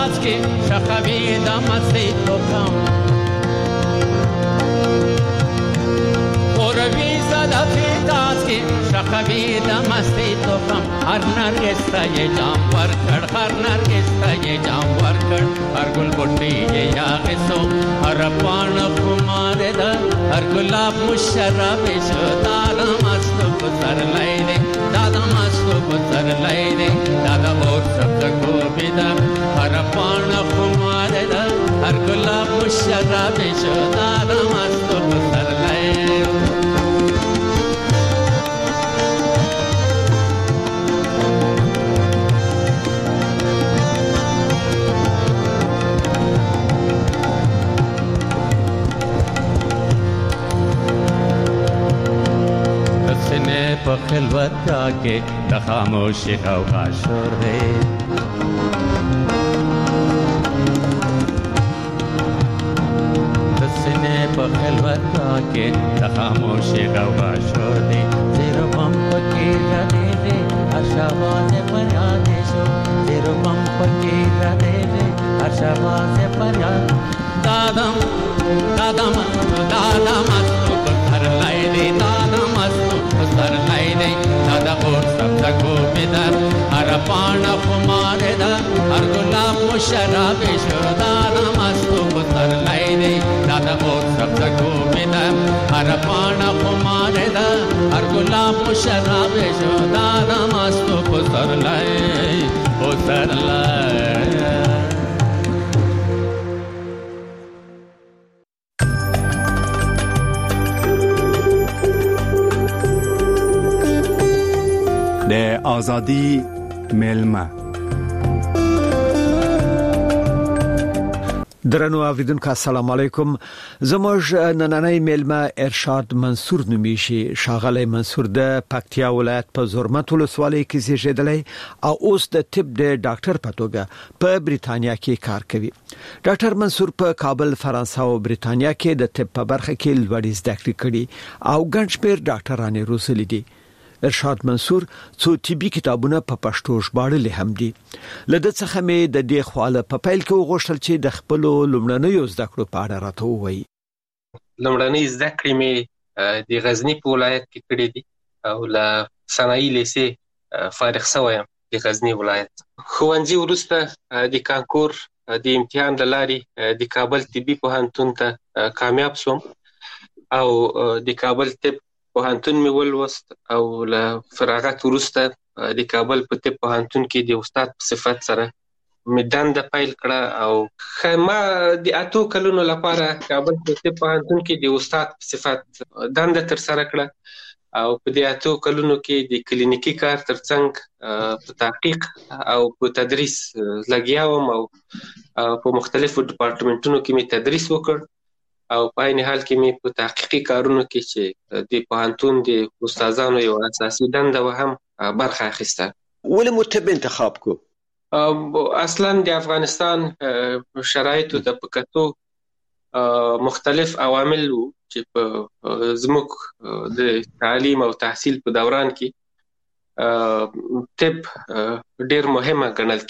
تاج کې شخوي د مستۍ توکم اوروي صدفي تاج کې شخوي د مستۍ توکم هر نرګس ته جام ورکړ هر نرګس ته جام ورکړ هر ګل بوټي یې یاغسو هر پان خمار د هر ګلاب مشرب شو دال مست پر لای دې دادا مست پر لای دې دادا اور سب کو بيدا هر پان خمار د هر ګلاب مشرب شو دال مست پر لای په خلوت کې د خاموشي او غاشور دی د سینې په خلوت کې د خاموشي او غاشور دی زیرو بم پکې راځي اشواز فریاد شو زیرو بم پکې راځي اشواز فریاد دادم دادم دادم پر لای دی دادم پر لای دی دادا اور سب تکو بدر هر پان خمار دا هر گلاب مشرب شو دادا مستو پر لای دی دادا اور سب تکو بدر هر پان خمار دا هر گلاب مشرب شو دادا مستو پر لای پر لای د آزادی میلمه درنو اوریدونکو السلام علیکم زموږ نننۍ میلمه ارشاد منصور نومیشي شاغلی منصور د پکتیا ولایت په زرمت ولسوالۍ کې زیږیدلی او اوس د طب د ډاکټر په توګه په بریتانیا کې کار کوي. ډاکټر منصور په کابل، فرانسه او بریتانیا کې د طب په برخه کې لوړې زده کړې کړې او ګڼ شمېر ډاکټرانې روزلي دي. ارشاد منصور څو طبي کتابونه په پښتو ژباړلي هم دي. لده څخه مې د دې خواله په پیل کې وغوښتل چې د خپل لومړنیو زده کړو په اړه راته ووایي. لومړنۍ زده کړې مې د غزنی په ولایت کې کړې دي او له صنایع لیسې فارغ شوی یم د غزنی ولایت. ښوونځي وروسته د کانکور د امتحان له لارې د کابل طبي پوهنتون ته کامیاب شوم او د کابل طب پوهنتون مې ولوست او له فراغت وروسته د کابل په طب پوهنتون کې د استاد په صفت سره مې دنده پیل کړه او ما د اتو کلونو لپاره کابل په طب پوهنتون کې د استاد په صفت دنده ترسره کړه او په دې اتو کلونو کې د کلینیکي کار ترڅنګ په تحقیق او په تدریس لګیا وم او په مختلفو ډپارټمنټونو کې مې تدریس وکړ او په عین حال کې مې په تحقیقي کارونو کې چې د پوهنتون د استادانو یو اساسي دنده و هم برخه اخیسته. ولې مو طب انتخاب کو؟ اصلا د افغانستان شرایطو د پکتو مختلف عوامل وو چې په زموږ د تعلیم او تحصیل په دوران کې طب ډېر مهمه ګڼل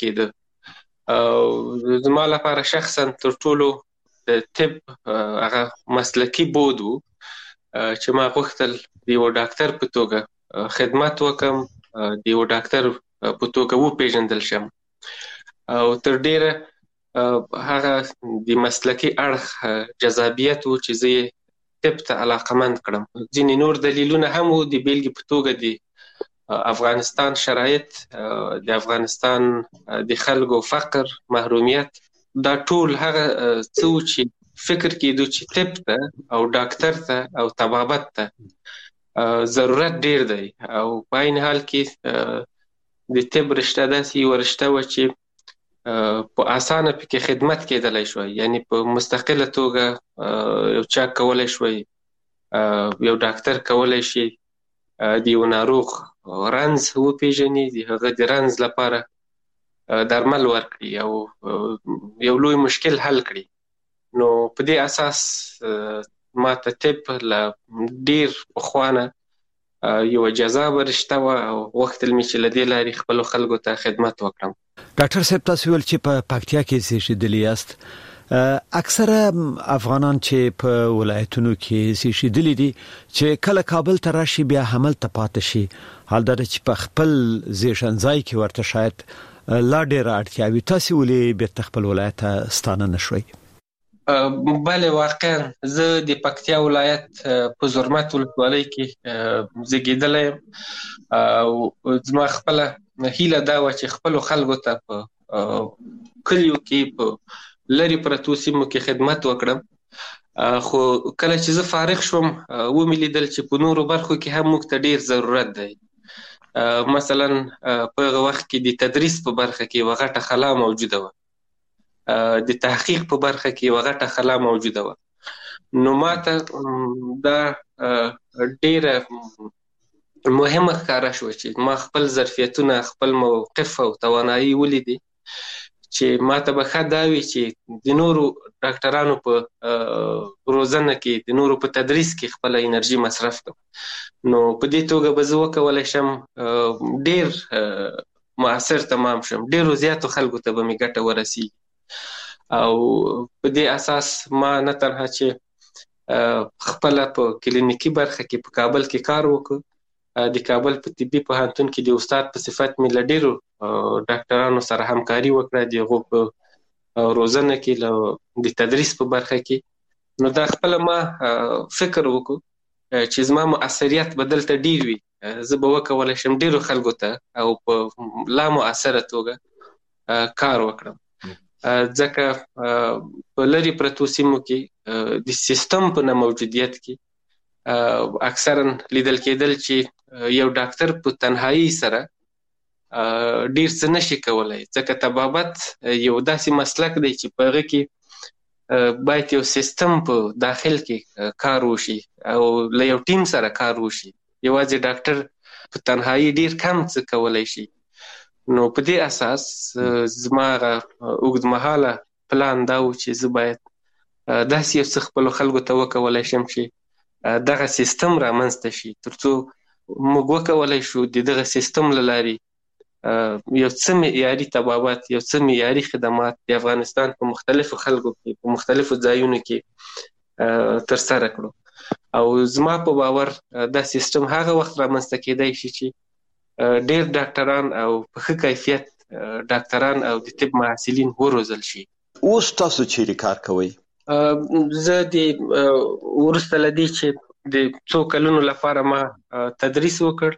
کېده. زما لپاره شخصا تر ټولو د طب هغه مسلکی بود و چې ما غوښتل د یو ډاکټر په توګه خدمت وکم، د یو ډاکټر په توګه وپېژندل شم او تر ډیره هغه د مسلکی اړخ جذابیت و چې زه طب ته علاقمند کړم. ځینې نور دلیلونه هم و، د بیلګې په توګه د افغانستان شرایط، د افغانستان د خلکو فقر، محرومیت، دا ټول هغه څه چې فکر کېدو چې طب ته او ډاکټر ته او طبابت ته ضرورت ډیر دی او په عین حال کې د طب رشته داسې یوه رشته وه چې په اسانه پکې خدمت کېدلی شوی، یعنی په مستقله توګه یو چا کولی شوی، یو ډاکټر کولی شي د یو ناروغ رنځ وپېژني، د هغه د رنځ لپاره درمل ورکړي او یو لوی مشکل حل کړي. نو په دې اساس ما ته طب له ډیر پخوانه یو جزا ورشته و او وخت می چې لدې لاري خپل خلکو ته خدمت وکړم. ډاکټر صاحب تاسو ول چې په پکتیا کې زیږیدلی یاست، اکثره افغانان چې په ولایتونو کې زیږیدلي دي چې کله کابل ته راشي بیا حمل ته پاتې شي، حال دا چې په خپل زیږنځای کې ورته شاید لا ډېر اړتیا وي، تاسو ولې بیرته خپل ولایت ته ستانه نشوي؟ بله واقعا زه د پکتیا ولایت په زرمت ولسوالۍ کې زیږیدلی یم او زما خپله هیله دا وه چې خپلو خلکو ته په کلیو کې په لرې پرتو سیمو کې خدمت وکړم، خو کله چې زه فارغ شوم ومې لیدل چې په نورو برخو کې هم موږ ته ډېر ضرورت دی. مثلا په هغه وخت کې د تدریس په برخه کې یوه غټه خلا موجوده وه، د تحقیق په برخه کې یوه غټه خلا موجوده وه. نو ما ته دا ډېره مهمه ښکاره شوه چې ما خپل ظرفیتونه، خپل موقف او توانایي ولیدې چې ما ته به ښه دا وي چې د نورو ډاکټرانو په روزنه کې، د نورو په تدریس کې خپله انرژي مصرف کړم. نو په دې توګه به زه وکولی شم ډېر مؤثر تمام شم، ډېرو زیاتو خلکو ته به مې ګټه ورسیږي. او په دې اساس ما نه تنها چې خپله په کلینیکي برخه کې په کابل کې کار وکړ، د کابل په طبي پوهنتون کې د استاد په صفت مې له ډېرو ډاکټرانو سره همکاري وکړه د هغو په روزنه کې، له د تدریس په برخه کې. نو دا خپله ما فکر وکړو چې زما مؤثریت به دلته ډېر وي، زه به وکولی شم ډېرو خلکو ته او په لا مؤثره توګه کار وکړم، ځکه په لرې پرتو سیمو کې د سیستم په نه موجودیت کې اکثرا لیدل کېدل چې یو ډاکټر په تنهایی سره ډېر څه نشي کولی، ځکه طبابت یو داسې مسلک دی چې په هغه کې باید یو سیستم په داخل کې کار وشي او له یو ټیم سره کار وشي. یوازې ډاکټر په تنهایی ډېر کم څه کولی شي. نو په دې اساس زما اوږد مهاله پلان دا و چې زه باید داسې یو څه خپلو خلکو ته وکولی شم چې دغه سیستم رامنځته شي، تر څو موږ وکولی شو د دغه سیستم له لارې یو څه معیاري طبابت، یو څه معیاري خدمات د افغانستان په مختلفو خلکو کې، په مختلفو ځایونو کې ترسره کړو. او زما په باور دا سیستم هغه وخت رامنځته کېدی شي چې ډېر ډاکټران او په ښه کیفیت ډاکټران او د طب محصلین وروزل شي. اوس تاسو چیرې کار کوئ؟ زه د وروسته له دې چې د څو کلونو لپاره ما تدریس وکړ،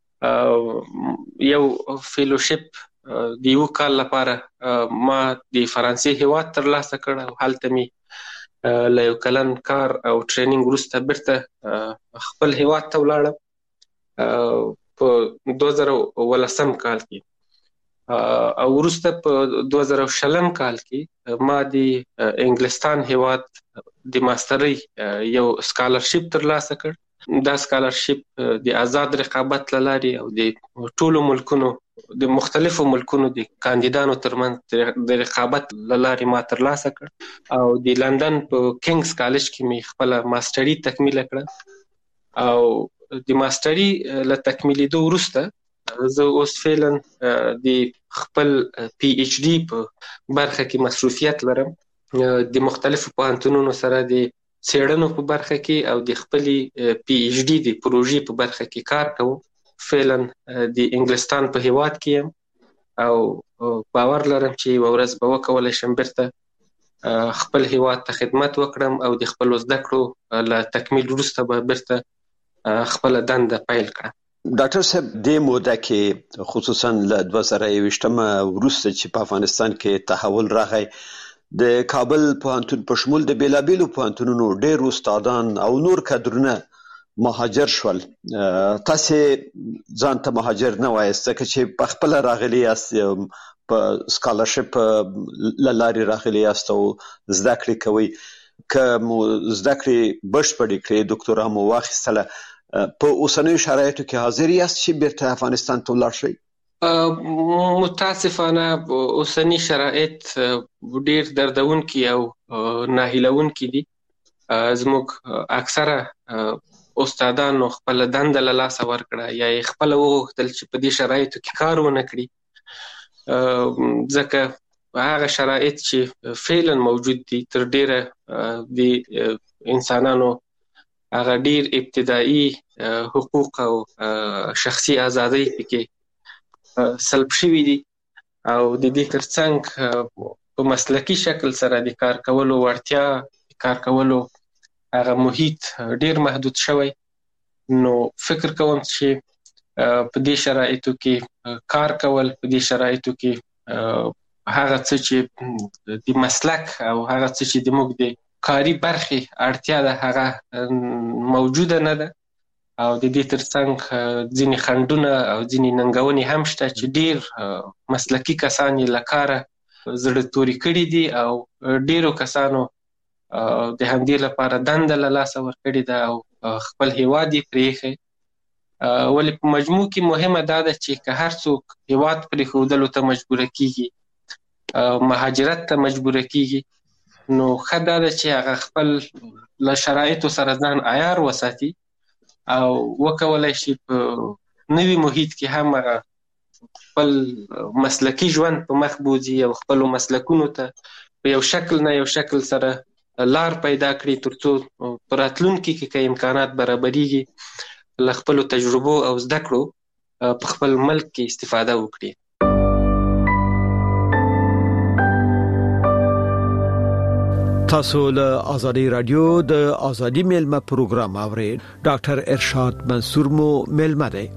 یو فیلوشپ د یو کال لپاره ما د فرانسې هیواد ترلاسه کړ او هلته مې له یو کلن کار او ټریننګ وروسته بیرته خپل هیواد ته ولاړم په دوه زره ولسم کال کې. او وروسته په دوه زره شلم کال کې ما د انګلستان هیواد د ماسترۍ یو سکالرشپ ترلاسه کړ. دا سکالرشپ د آزاد رقابت له لارې او د ټولو ملکونو، د مختلفو ملکونو د کاندیدانو ترمنځ د رقابت له لارې ما ترلاسه کړ او د لندن په کینګز کالج کې مې خپله ماستري تکمیله کړه. او د ماستري له تکمیلېدو وروسته زه اوس فعلا د خپل پی ایچ ډي په برخه کې مصروفیت لرم، د مختلفو پوهنتونونو سره د څېړنو په برخه کې او د خپلې پی ایچ ډي د پروژې په برخه کې کار کوم. فعلا د انګلستان په هیواد کې یم او باور لرم چې یوه ورځ به وکولی شم بیرته خپل هیواد ته خدمت وکړم او د خپلو زده کړو له تکمیل وروسته به بیرته خپل دنده پیل کړه. ډاکټر صاحب د موده کې خصوصا له دوه زره یوویشتم وروسته چې په افغانستان کې تحول راغی، د کابل پوهنتون په شمول د بیلابیلو پوهنتونونو ډېر استادان او نور کادرونه مهاجر شول. تاسو ځان ته مهاجر نه وایست ځکه چې په خپل راغلی یاست، په سکالرشپ له لارې راغلی یاست او زده کړې کوئ. که مو زده کړې بشپړې کړې، ډاکټورا مو واخیستله، په اوسنیو شرایطو کې حاضر یاست چې بیرته افغانستان ته ولاړ شئ؟ متاسفانه اوسنی شرایط ډېر دردونکي او ناهیلونکي دي. زموږ اکثره استادانو خپل دنده له لاسه ورکړه یا یې خپل وغوښتل چې په دې شرایطو کې کار ونه کړي، ځکه هغه شرایط چې فعلا موجود دي تر ډیره د انسانانو هغه ډیر ابتدایي حقوق او شخصي ازادۍ پکې سلب شوي دي او د دې ترڅنګ په مسلکي شکل سره د کار کولو وړتیا، کار کولو هغه محیط ډیر محدود شوی. نو فکر کوم چې په دې شرایطو کې کار کول، په دې شرایطو کې هغه څه چې د مسلک او هغه څه چې د موږ د کاری برخې اړتیا ده هغه موجوده نه ده او د دې ترڅنګ ځینې خنډونه او ځینې ننګونې هم شته چې ډیر مسلکي کسان یې له کاره زړه توري کړي دي او ډیرو کسانو د همدې لپاره دنده له لاسه ورکړې ده او خپل هیواد یې پرېښی. ولې په مجموع کې مهمه دا ده چې که هر څوک هیواد پرېښودلو ته مجبوره کیږي، مهاجرت ته مجبوره کیږي، نو ښه دا ده چې هغه خپل له شرایطو سره ځان عیار وساتي او وکولای شي په نوي محیط کې هم هغه خپل مسلکي ژوند په مخ بوځي او خپلو مسلکونو ته په یو شکل نه یو شکل سره لار پیدا کړي ترڅو په راتلونکي کې که امکانات برابرېږي له خپلو تجربو او زده کړو په خپل ملک کې استفاده وکړي. تاسو له آزادی رادیو د آزادی میلمه پروګرام اورئ. ډاکټر ارشاد منصور مو میلمه دی.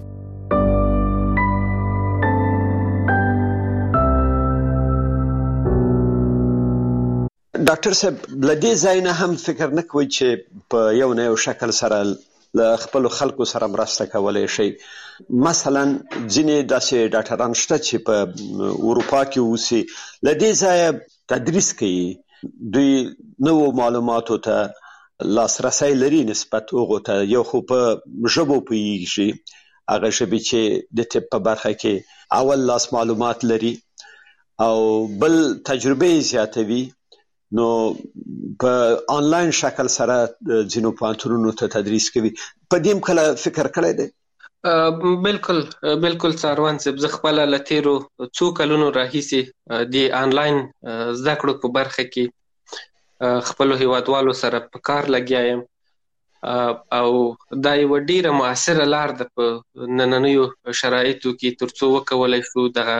ډاکټر صاحب لدې ځای نه هم فکر نه کوي چې په یو نه یو شکل سره له خپل خلکو سره مرسته کولای شي؟ مثلا ځینې داسې ډاکټران شته چې په اروپا کې اوسي، لدې ځای تدریس کوي، دوی نو معلوماتو ته لاسرسي لري نسبت هغه ته، یو خو په ژبو پوهیږي، هغه ژبې چې د طب په برخه کې اول لاس معلومات لري او بل تجربه زیاتوي، نو په آنلاین شکل سره ځینو پوهنتونونو ته تدریس کوي. په دې کله فکر کړی دی؟ بالکل بالکل څاروان صاحب، زه خپل له تیرو څو کلونو راهیسې د آنلاین زده کړو په برخه کې خپلو هیوادوالو سره په کار لګیا یم او دا یوه ډیره مؤثره لار ده په نننیو شرایطو کې ترڅو وکولای شو دغه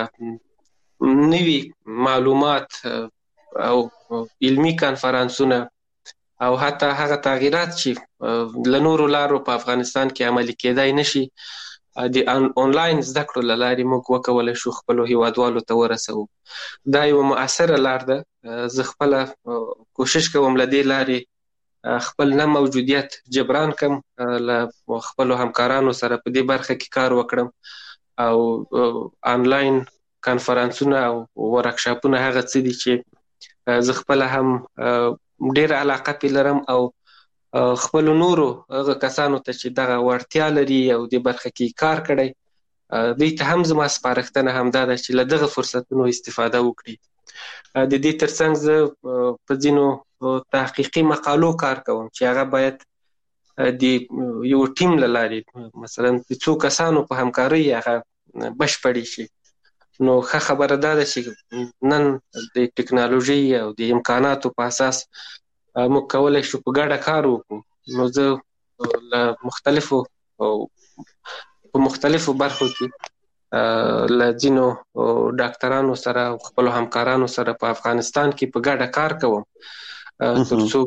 نوي معلومات او علمي کانفرانسونه او حتی هغه تغییرات چې له نورو لارو په افغانستان کې عملي کېدای نشي د آنلاین زده کړو له لارې موږ وکولای شو خپلو هیوادوالو ته ورسوو. دا یوه مؤثره لار ده. زه خپله کوشش کوم له دې لارې خپل نه موجودیت جبران کم، له خپلو همکارانو سره په دې برخه کې کار وکړم او آنلاین کانفرانسونه او ورکشاپونه هغه څه دي چې زه خپله هم ډېر علاقه پې لرم او خپلو نورو هغه کسانو ته چې دغه وړتیا لري او دې برخه کې کار کړی دوی ته هم زما سپارښتنه همدا ده چې له دغه فرصتونو استفاده وکړي. د دې ترڅنګ زه په ځینو تحقیقي مقالو کار کوم چې هغه باید د یو ټیم له لارې مثلا د څو کسانو په همکارۍ هغه بشپړې شي. نو ښه خبره دا ده چې نن د ټکنالوژي او د امکاناتو په اساس موږ کولی شو په ګډه کار وکړو. نو زه له مختلفو په مختلفو برخو کې له ځینو ډاکټرانو سره او خپلو همکارانو سره په افغانستان کې په ګډه کار کوم ترڅو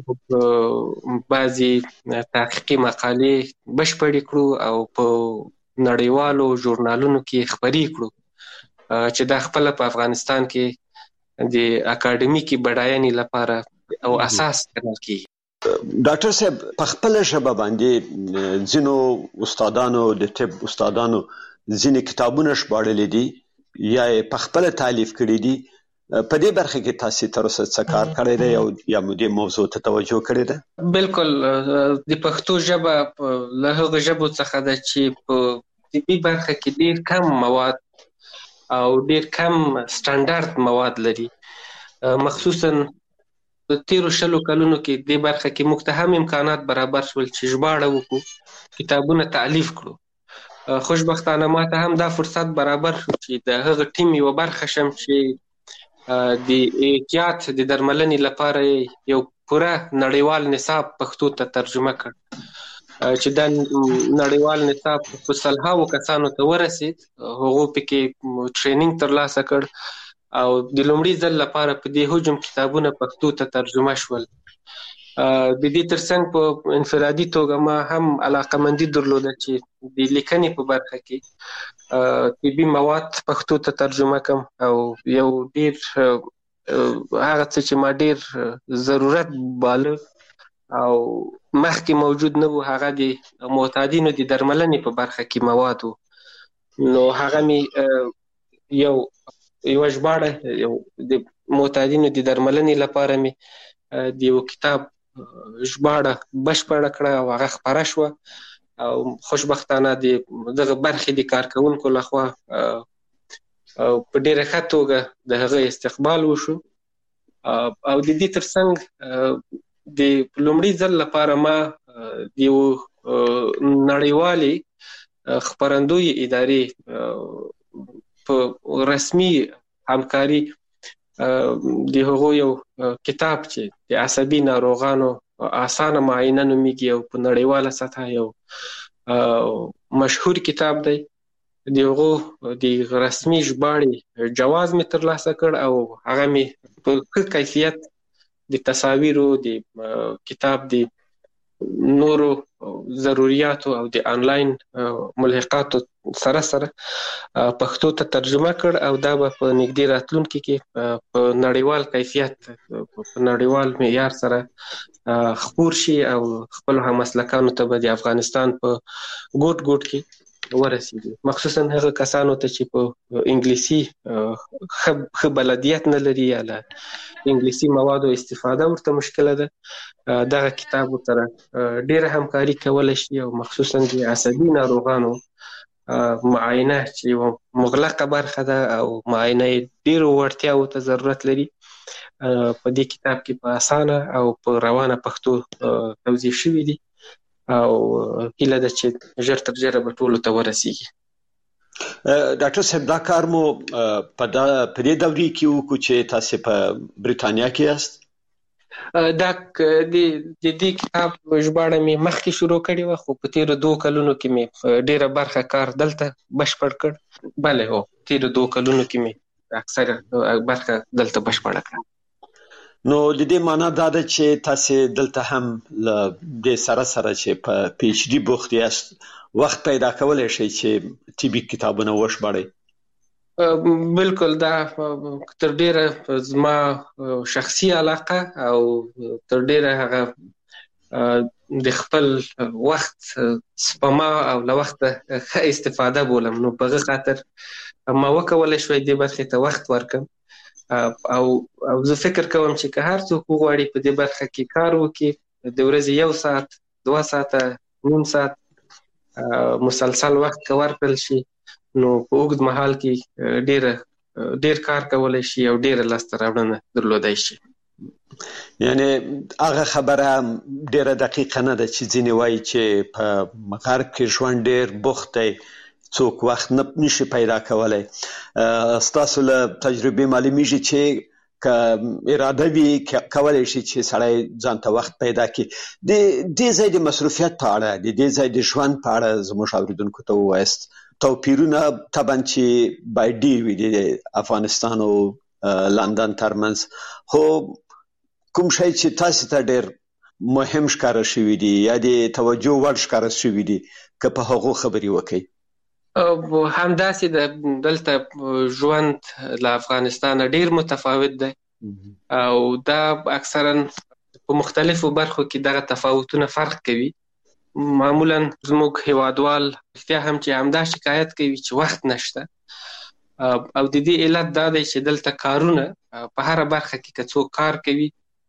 بعضې تحقیقي مقالې بشپړې کړو او په نړیوالو ژورنالونو کې خپرې کړو چې دا خپله په افغانستان کې د اکاډمیکي بډاینې لپاره او اساس ګڼل کېږي. ډاکټر صاحب په خپله ژبه باندې ځینو استادانو د طب استادانو ځینې کتابونه ژباړلي دي یا یې په خپله تالیف کړي دي، په دې برخه کې تاسې تر اوسه څه کار کړی دی او یا مو دې موضوع ته توجه کړې ده؟ بالکل د پښتو ژبه له هغو ژبو څخه ده چې په طبي برخه کې ډېر کم مواد او ډېر کم سټنډرد مواد لري، مخصوصا تیرو شلو کلونو کې د برخه کې موږ ته هم امکانات برابر شول چې ژباړه وکړو، کتابونه تالیف کړو. خوشبختانه ما ته هم دا فرصت برابر شو چې د هغه ټیم یو برخه شم چې د احتیاط د درملنې لپاره یو پوره نړیوال نصاب پښتو ته ترجمه کړ، چې دا نړیوال نصاب په سلهاوو کسانو ته ورسید. هغو پکې ټریننګ ترلاسه کړ او د لومړي ځل لپاره په دې هجوم کتابونه پښتو ته ترجمه شول. د دې ترڅنګ په انفرادي توګه ما هم علاقمندي درلوده چې د لیکنې په برخه کې طبي مواد پښتو ته ترجمه کم، او یو ډیر هغه څه چې ما ډیر ضرورت باله او مخکې موجود نه و، هغه د معتادینو د درملنې په برخه کې مواد و. نو هغه می یو یو ژباړه یو د معتادینو د درملنې لپاره می د یو کتاب ژباړه بشپړه کړه او هغه خپره شوه، او خوشبختانه د دغه برخې د کارکونکو لخوا په ډیره ښه توګه د هغه استقبال وشو. او د دې ترڅنګ د لومړي ځل لپاره ما د یو نړیوالې خپرندوی ادارې په رسمي همکاري د هغو یو کتاب چې د عصبي ناروغانو اسانه معاینه نومیږي او په نړیواله سطحه یو مشهور کتاب دی، د هغو د رسمي ژباړې جواز می ترلاسه کړ او هغه می په ښه کیفیت د تصاویرو د کتاب د نورو ضرورياتو او د انلاین ملحقاتو سره سره پښتو ته ترجمه کړ، او دا به په نږدې راتلونکي کې په نړیوال کیفیت په نړیوال معیار سره خپور شي او خپل همسلکانو ته به د افغانستان په ګوټ ګوټ کې ورسیږي، مخصوصا هغه کسانو ته چې په انګلیسي ښه بلدیت نه لري یا له انګلیسي موادو استفاده ورته مشکله ده. دغه کتاب سره ډیره همکاري کولی شي او مخصوصا د عصبي ناروغانو معاینه چې یو مغلقه برخه ده او معاینه ډیرو وړتیاو ته ضرورت لري، په دې کتاب کې په اسانه او په روانه پښتو توضیح شوي دي او هیله ده چې ژر تر ژره به ټولو ته ورسیږي. ډاکټر صاحب دا کار مو په دې دورې کې وکړو چې تاسو په بریتانیا کې یاست؟ دا د دې کتاب ژباړه مې مخکې شروع کړې وه، خو په تیرو دوه کلونو کې مې ډیره برخه کار دلته بشپړ کړ. بله هو تیرو دوه کلونو کې مې اکثره برخه دلته بشپړه کړه. نو د دې معنا دا ده چې تاسو دلته هم له دې سره سره چې په پی ایچ ډي بوخت یاست وخت پیدا کولای شي چې طبي کتابونه وشبړئ. بالکل دا تر ډیره زما شخصي علاقه او تر ډیره هغه د خپل وخت سپما او له وخت ښه استفاده بولم، نو په هغه خاطر ما وکولای شوی دې برخې ته وخت ورکړم او او زه فکر کوم چې که هر څوک وغواړي په دې برخه کې کار وکړي، د ورځې یو ساعت دوه ساعته نیم ساعت مسلسل وخت که ورکړل شي، نو په اوږد مهال کې ډیره ډیر کار کولی شي او ډیره لاسته راوړنه درلودای شي. یعنی هغه خبره ډیره دقیقه نه ده چې ځینې وایي چې په غرب کې ژوند ډیر بوخت دی، څوک وخت نه نشي پیدا کولی. ستاسو له تجربې معلومیږي چې که اراده وي کولی شي چې سړی ځان ته وخت پیدا کړي. د دې ځای د مصروفیت په اړه، د دې ځای د ژوند په اړه زموږ اوریدونکو ته ووایاست. توپیرونه طبعا چې باید ډیر وي د افغانستان او لندن ترمنځ، خو کوم شی چې تاسو ته ډیر مهم ښکاره شوي دي یا د توجه وړ ښکاره شوي دي که په هغو خبرې وکړئ؟ همداسې د دلته ژوند له افغانستان ډیر متفاوت دی او دا اکثرا په مختلفو برخو کې دغه تفاوتونه فرق کوي. معمولا زموږ هیوادوال رښتیا هم چې همدا شکایت کوي چې وخت نشته، او د دې علت دا دی چې دلته کارونه په هره برخه کې که څوک کار کوي،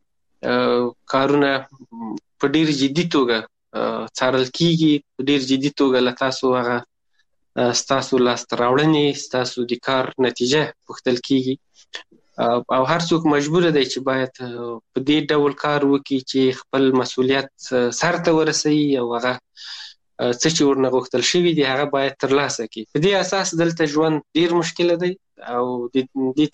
کارونه په ډیر جدي توګه څارل کیږي، په ډیر جدي توګه له تاسو هغه ستاسو لاسته راوړنې، ستاسو د کار نتیجه پوښتل کیږي. او هر څوک مجبور دی چې باید په دې ډول کار وکړي چې خپل مسولیت سرته ورسوي او هغه څه چې ورنه غوښتل شوي دي هغه باید ترلاسه کړي. په دې اساس دلته ژوند ډیر مشکل دی او د دې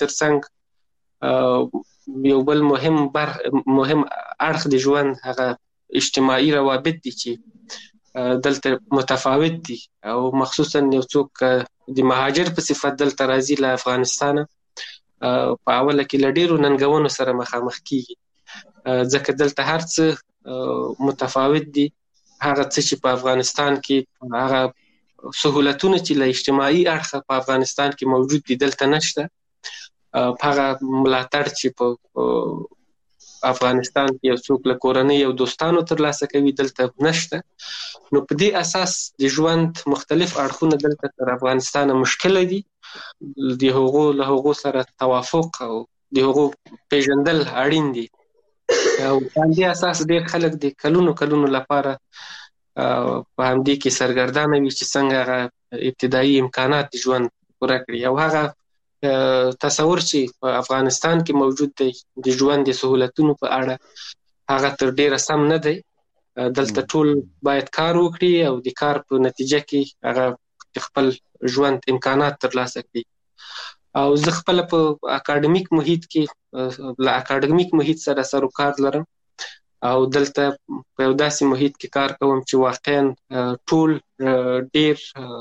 ترڅنګ یو بل مهم بر مهم اړخ د ژوند هغه اجتماعي روابط دي چې دلته متفاوت دي او مخصوصا یو څوک د مهاجر په صفت دلته راځي له افغانستان په اوله کې له ډیرو ننګونو سره مخامخ کیږي ځکه دلته هر څه متفاوت دي. هغه څه چې په افغانستان کې هغه سہولتونه چې له اجتماعي اړخه په افغانستان کې موجود دي دلته نشته. هغه ملاتړ چې په افغانستان کې یو څوک له کورنۍ او دوستانو ترلاسه کوي دلته نشته. نو په دې اساس د ژوند مختلف اړخونه دلته تر افغانستان مشکل دي. د هغو له هغو سره توافق او د هغو پیژندل اړین دي او په دې اساس ډېر خلک د کلونو کلونو لپاره په همدې کې سرګردانه وي چې څنګه هغه ابتدایي امکانات د ژوند پوره کړي او هغه تصور چې په افغانستان کې موجود دی د ژوند د سہولتونو په اړه هغه تر ډیره سم نه دی. دلته ټول باید کار وکړي او د کار په نتیجه کې هغه خپل ژوند امکانات ترلاسه کړي. او زه خپل په اکاډمیک محیط کې له اکاډمیک محیط سره سروکار لرم او دلته په یو داسې محیط کې کار کوم چې واقعا ټول ډیر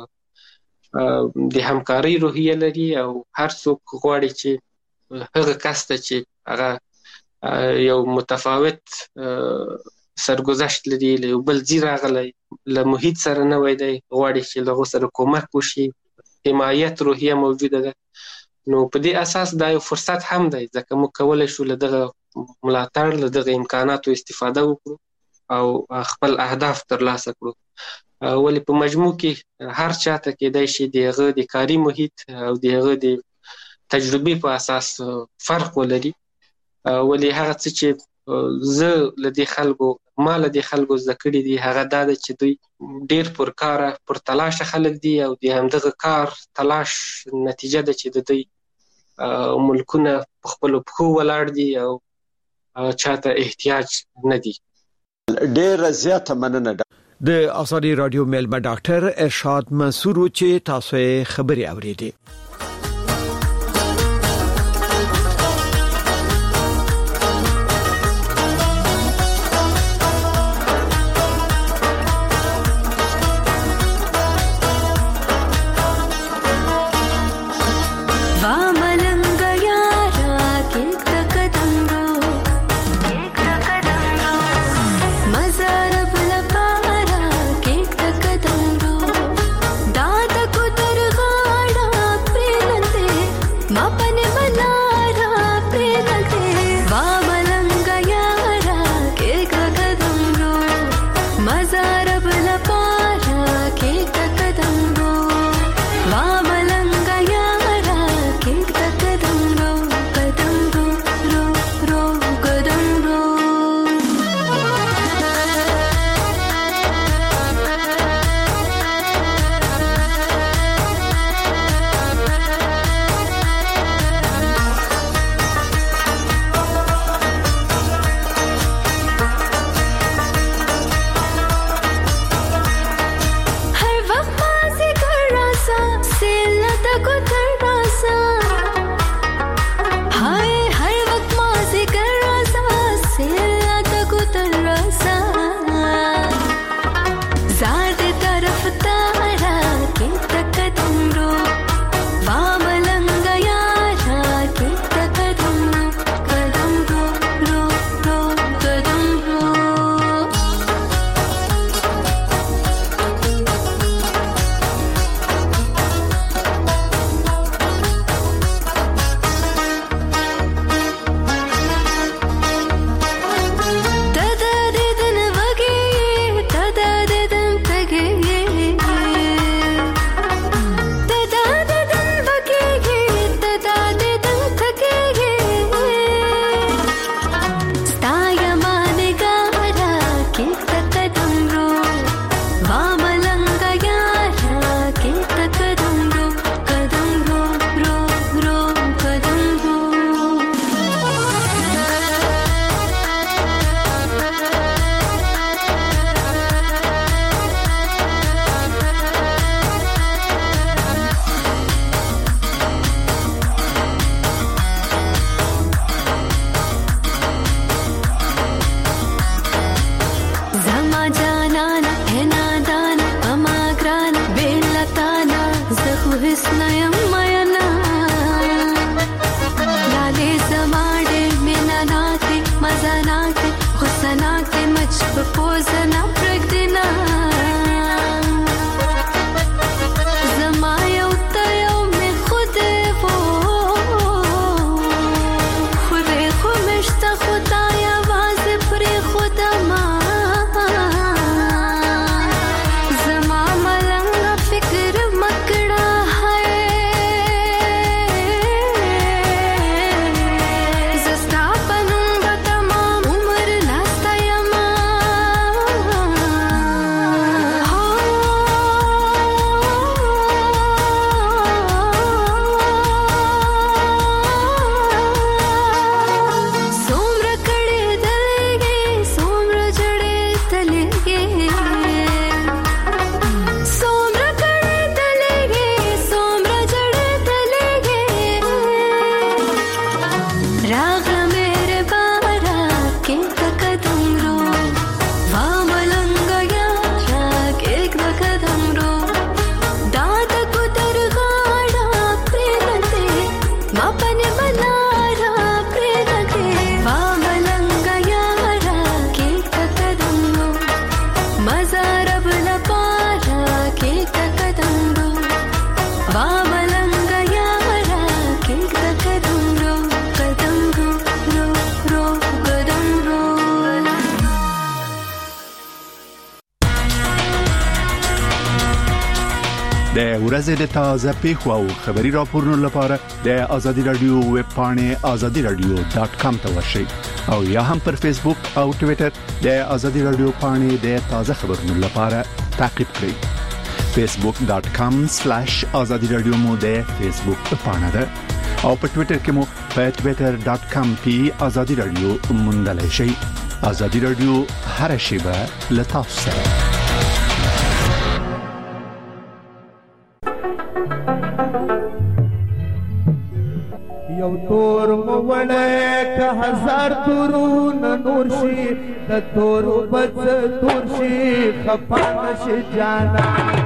د همکارۍ روحیه لري او هر څوک غواړي چې هغه کس ته چې هغه یو متفاوت سرګذشت لري له یو بل ځای راغلی له محیط سره نوی دی غواړي چې له هغو سره کومک وشي حمایت روحیه موجوده ده. نو په دې اساس دا یو فرصت هم دی ځکه موږ کولی شو له دغه ملاتړ له دغه امکاناتو استفاده وکړو او خپل اهداف ترلاسه کړو. ولې په مجموع کې هر چاته کېدای شي د هغه د کاري محیط او د هغه د تجربې په اساس فرق ولري. ولې هغه څه چې زه له دې خلکو ما له دې خلکو زده کړي دي هغه دا ده چې دوی ډیر پرکاره پرتلاشه خلک دي او د همدغه کار تلاش نتیجه ده چې د دوی ملکونه په خپلو پښو ولاړ دي او چاته احتیاج نه دي. ډیره زیاته مننه. د آزادي رادیو میلمه ډاکټر ارشاد منصور چې تاسو یې خبري اوریدي. ورځې د تازه پیښو او خبري راپورونو لپاره د ازادي رادیو ویب پاڼه ازادي رادیو ډاٹ کام ته ورشئ او یا هم پر فیسبوک او ټوئیټر د ازادي رادیو پاڼه د تازه خبرونو لپاره تعقیب کړئ. facebook dot com slash azadi radio مو د فیسبوک پاڼه ده او په ټوئیټر کې مو په twitter dot com پی azadi radio موندلای شئ. azadi radio هر شیبه لتاسو سره. یو تور موړه که هزار تورون نور شي د تور بچ تور شي خپانه شي جانا.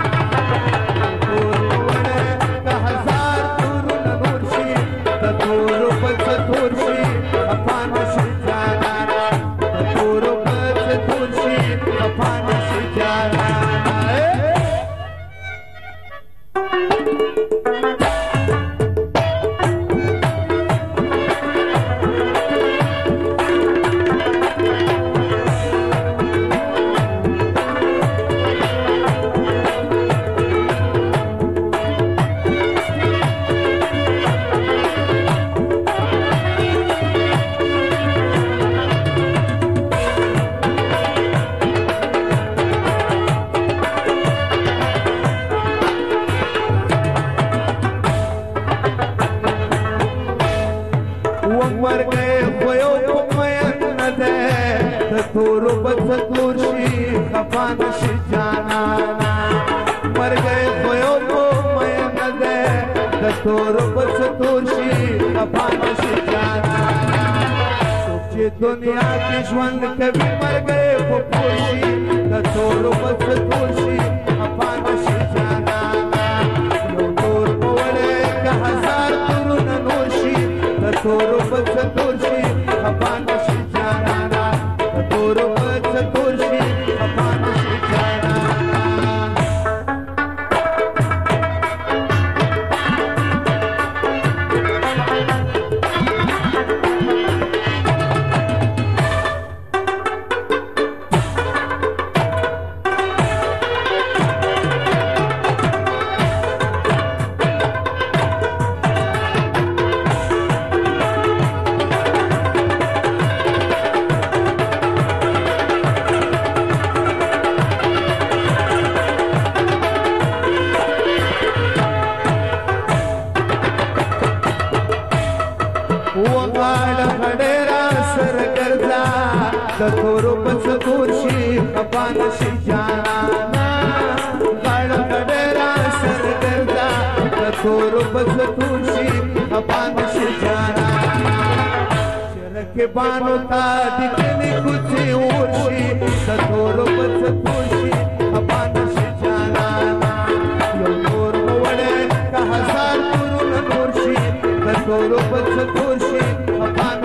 दुनिया के ژوند कभी मर गए वो खुशी د تور بس خوشي افان شي جانا. یو تور موړه که هزار تورون نور شي د تور بس خوشي افان شي جانا. د تور بس خوشي افان شي جانا. बानो ता दिखने कुछ उर्शी सतोर बस खुशी अपन से जाना. यो तोर मोड़े का हजार तुरुन नूरशी सतोर बस खुशी अपन